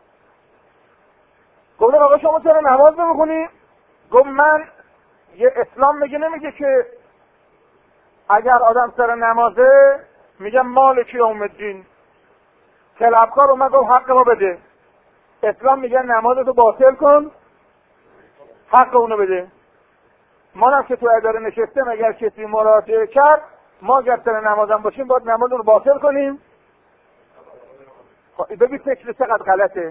گفتم آقا شما چرا نماز نمیخونی؟ گفت من یه اسلام میگه نمیگه که اگر آدم سر نمازه میگم مالک یوم الدین، طلبکار اومد گفت حق ما بده. اسلام میگه نمازتو باطل کن، حق اونو بده. ما هم که تو اداره نشستیم اگر کسی مراجعه کرد، ما اگر سر نمازم باشیم باید نماز رو باطل کنیم. ببین فکر چقدر غلطه.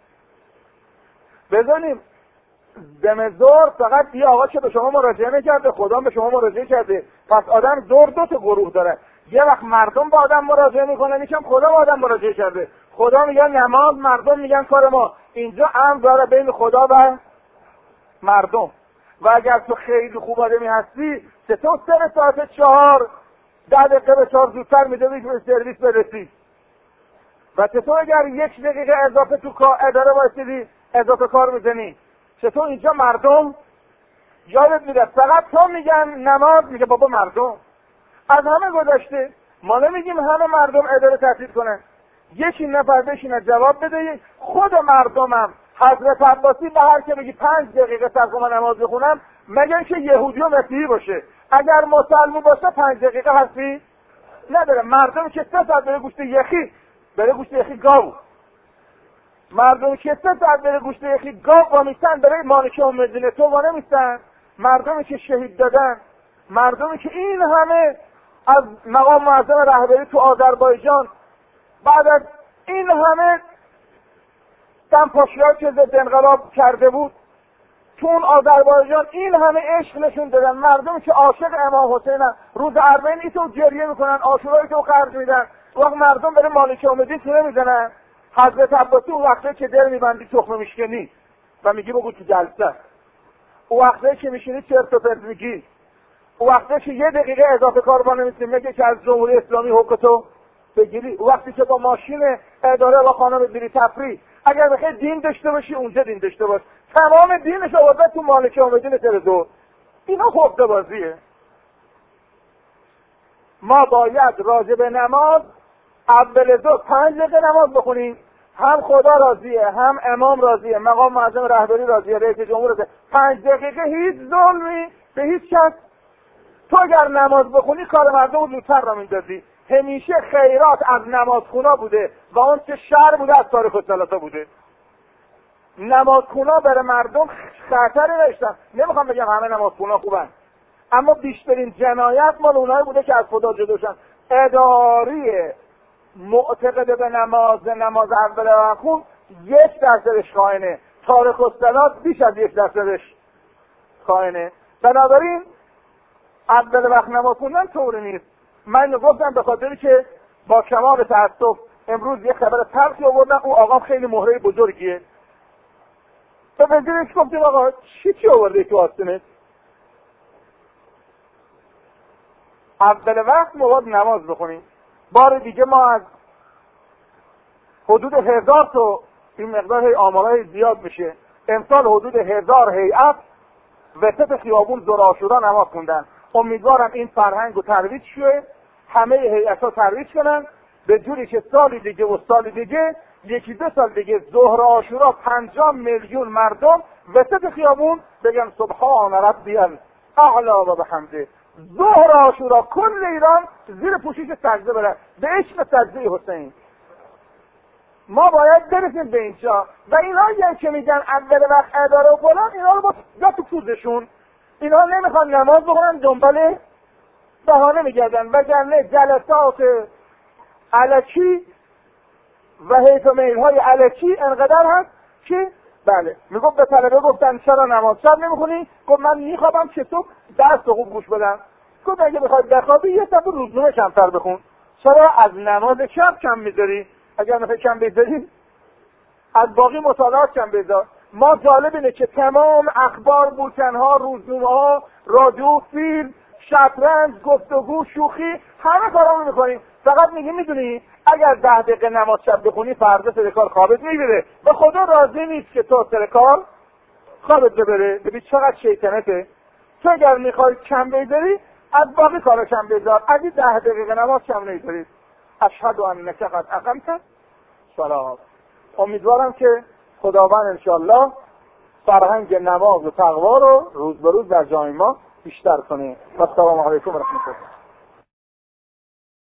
بزنیم دمزور فقط یه آقا که به شما مراجعه نکرده، خدا به شما مراجعه کرده، پس آدم دور دو تا گروه داره. یه وقت مردم با آدم مراجعه میکنن، یکم خدا با آدم مراجعه کرده. خدا میگه نماز، مردم میگن کار ما. اینجا امر داره بین خدا و مردم. و اگر تو خیلی خوب آدمی هستی، چطور سر ساعت چهار ده دقیقه به چهار زودتر میدوی که به سرویس برسی؟ و چطور اگر یک دقیقه اضافه تو کار اداره باشیدی اضافه کار میزنی؟ چطور اینجا مردم یادت میده فقط تو میگن نماز، میگه بابا مردم از همه گذشته. ما نمیگیم همه مردم اداره تعطیل کنن، یکی نفر بشینه جواب بده. خود مردمم حضرت عباسی به هر که بگی پنج دقیقه صبر کن نماز بخونم، مگر که یهودی و مسیحی باشه. اگر مسلمون باشه پنج دقیقه حرفی نداره. مردم که سه ساعت بره گوشت یخی بره گوشت یخی گاو، مردم که سه ساعت بره گوشت یخی گاو وامیستن برای مالک مدینه تو وانمیستن. مردمی که شهید دادن، مردمی که این همه از مقام معظم رهبری تو آذربایجان بعد از این همه دمپاشی‌ها که ضد انقلاب کرده بود تو اون آذربایجان این همه عشق نشون دادن، مردمی که عاشق امام حسینن، روز اربعین ایتو گریه میکنن، عاشورایی که خرج میدن، وقت مردم بره مالک اومدین سینه میزنن. حضرت عباسی اون وقته که در میبندی تخمه میشکنی و میگی بگو تو جلسه، اون وقته که میشینی چرت و پرت میگی، اون وقته که یه دقیقه اضافه کار با نمیسی میگه که از جمهوری اسلامی حقوقتو بگیری، اون وقتی که با ماشین اداره و خانه بگیری تفریح. اگر بخیر دین داشته باشی اونجا دین داشته باش، تمام دینش آورده تو مالک یوم‌الدین تلویزیون. اینا حقه بازیه. ما باید راجع به نماز اول دو پنج دقیقه نماز بخونیم، هم خدا راضیه، هم امام راضیه، مقام معظم رهبری راضیه، رئیس جمهور راضیه. پنج دقیقه هیچ ظلمی به هیچ کس. تو اگر نماز بخونی کار مردم رو زودتر را میندازی. همیشه خیرات از نمازخونا بوده و اون چه شر بوده از تاریخ الصلاة بوده. نمازخونا برای مردم خطری نشتن. نمیخوام بگم همه نمازخونا خوبن، اما بیشترین جنایت مال اونایی بوده که از خدا جداشن. اداری معتقد به نماز نماز اول و خون یک درصدش خائنه، تارک الصلات بیش از یک درصدش خائنه. بنابراین اول وقت نماز خوندن طوری نیست. من گفتم به خاطری که با کمال تأسف امروز یه خبر تلخی آوردن، اون آقا خیلی مهره بزرگیه. تو وزیرش گفتیم آقا چی چی آورده تو آستینت؟ اول وقت ما باید نماز بخونیم. بار دیگه ما از حدود هزار تا این مقدار آمارای زیاد میشه. امسال حدود هزار هیئت وسط خیابون ظهر عاشورا نماز خوندن. امیدوارم این فرهنگ رو ترویج شه، همه هیئت‌ها ترویج کنن، به جوری که سالی دیگه و سالی دیگه یکی دو سال دیگه ظهر عاشورا پنجاه میلیون مردم وسط خیابون بگن سبحان ربی الاعلی و بحمده. ظهر عاشورا کل ایران زیر پوشش سجده بره به عشق سجده حسین. ما باید برسیم به اینجا. و اینا یعنی که میگن اول وقت اداره و فلان، اینا رو با جا تو کوزشون. اینا نمیخوان نماز بخونن، دنبال بهانه میگردن. وگرنه جلسات الکی و حیث و میلهای الکی انقدر هست که بله میگفت به طلبه گفتن چرا نماز شب نمیخونی؟ گفت من میخوابم که تو درس خوب گوش بدم. گفت اگه بخوای بخوابی یه صفحه روزنامه کمتر بخون. چرا از نماز شب کم میذاری؟ اگر میخوای کم بذاری از باقی مطالعات کم بذار. ما جالب اینه که تمام اخبار، بولتن‌ها، روزنامه‌ها، رادیو، فیلم، شطرنج، گفتگو، شوخی، همه کارامون میکنیم. فقط میگی میدونی اگر ده دقیقه نماز شب بخونی فردا سر کار خوابت میبره. به خدا راضی نیست که تو سر کار خوابت ببره. ببین چقدر شیطنته. تو اگر میخوای کم بذاری از باقی کارا کم بذار. اگه ده دقیقه نماز کم نمیذاری. اشهد انک قد اقمت الصلاة. امیدوارم که خداوند انشالله فرهنگ نماز و تقوا رو روز به روز در جامعه ما بیشتر کنه. السلام علیکم و رحمت الله.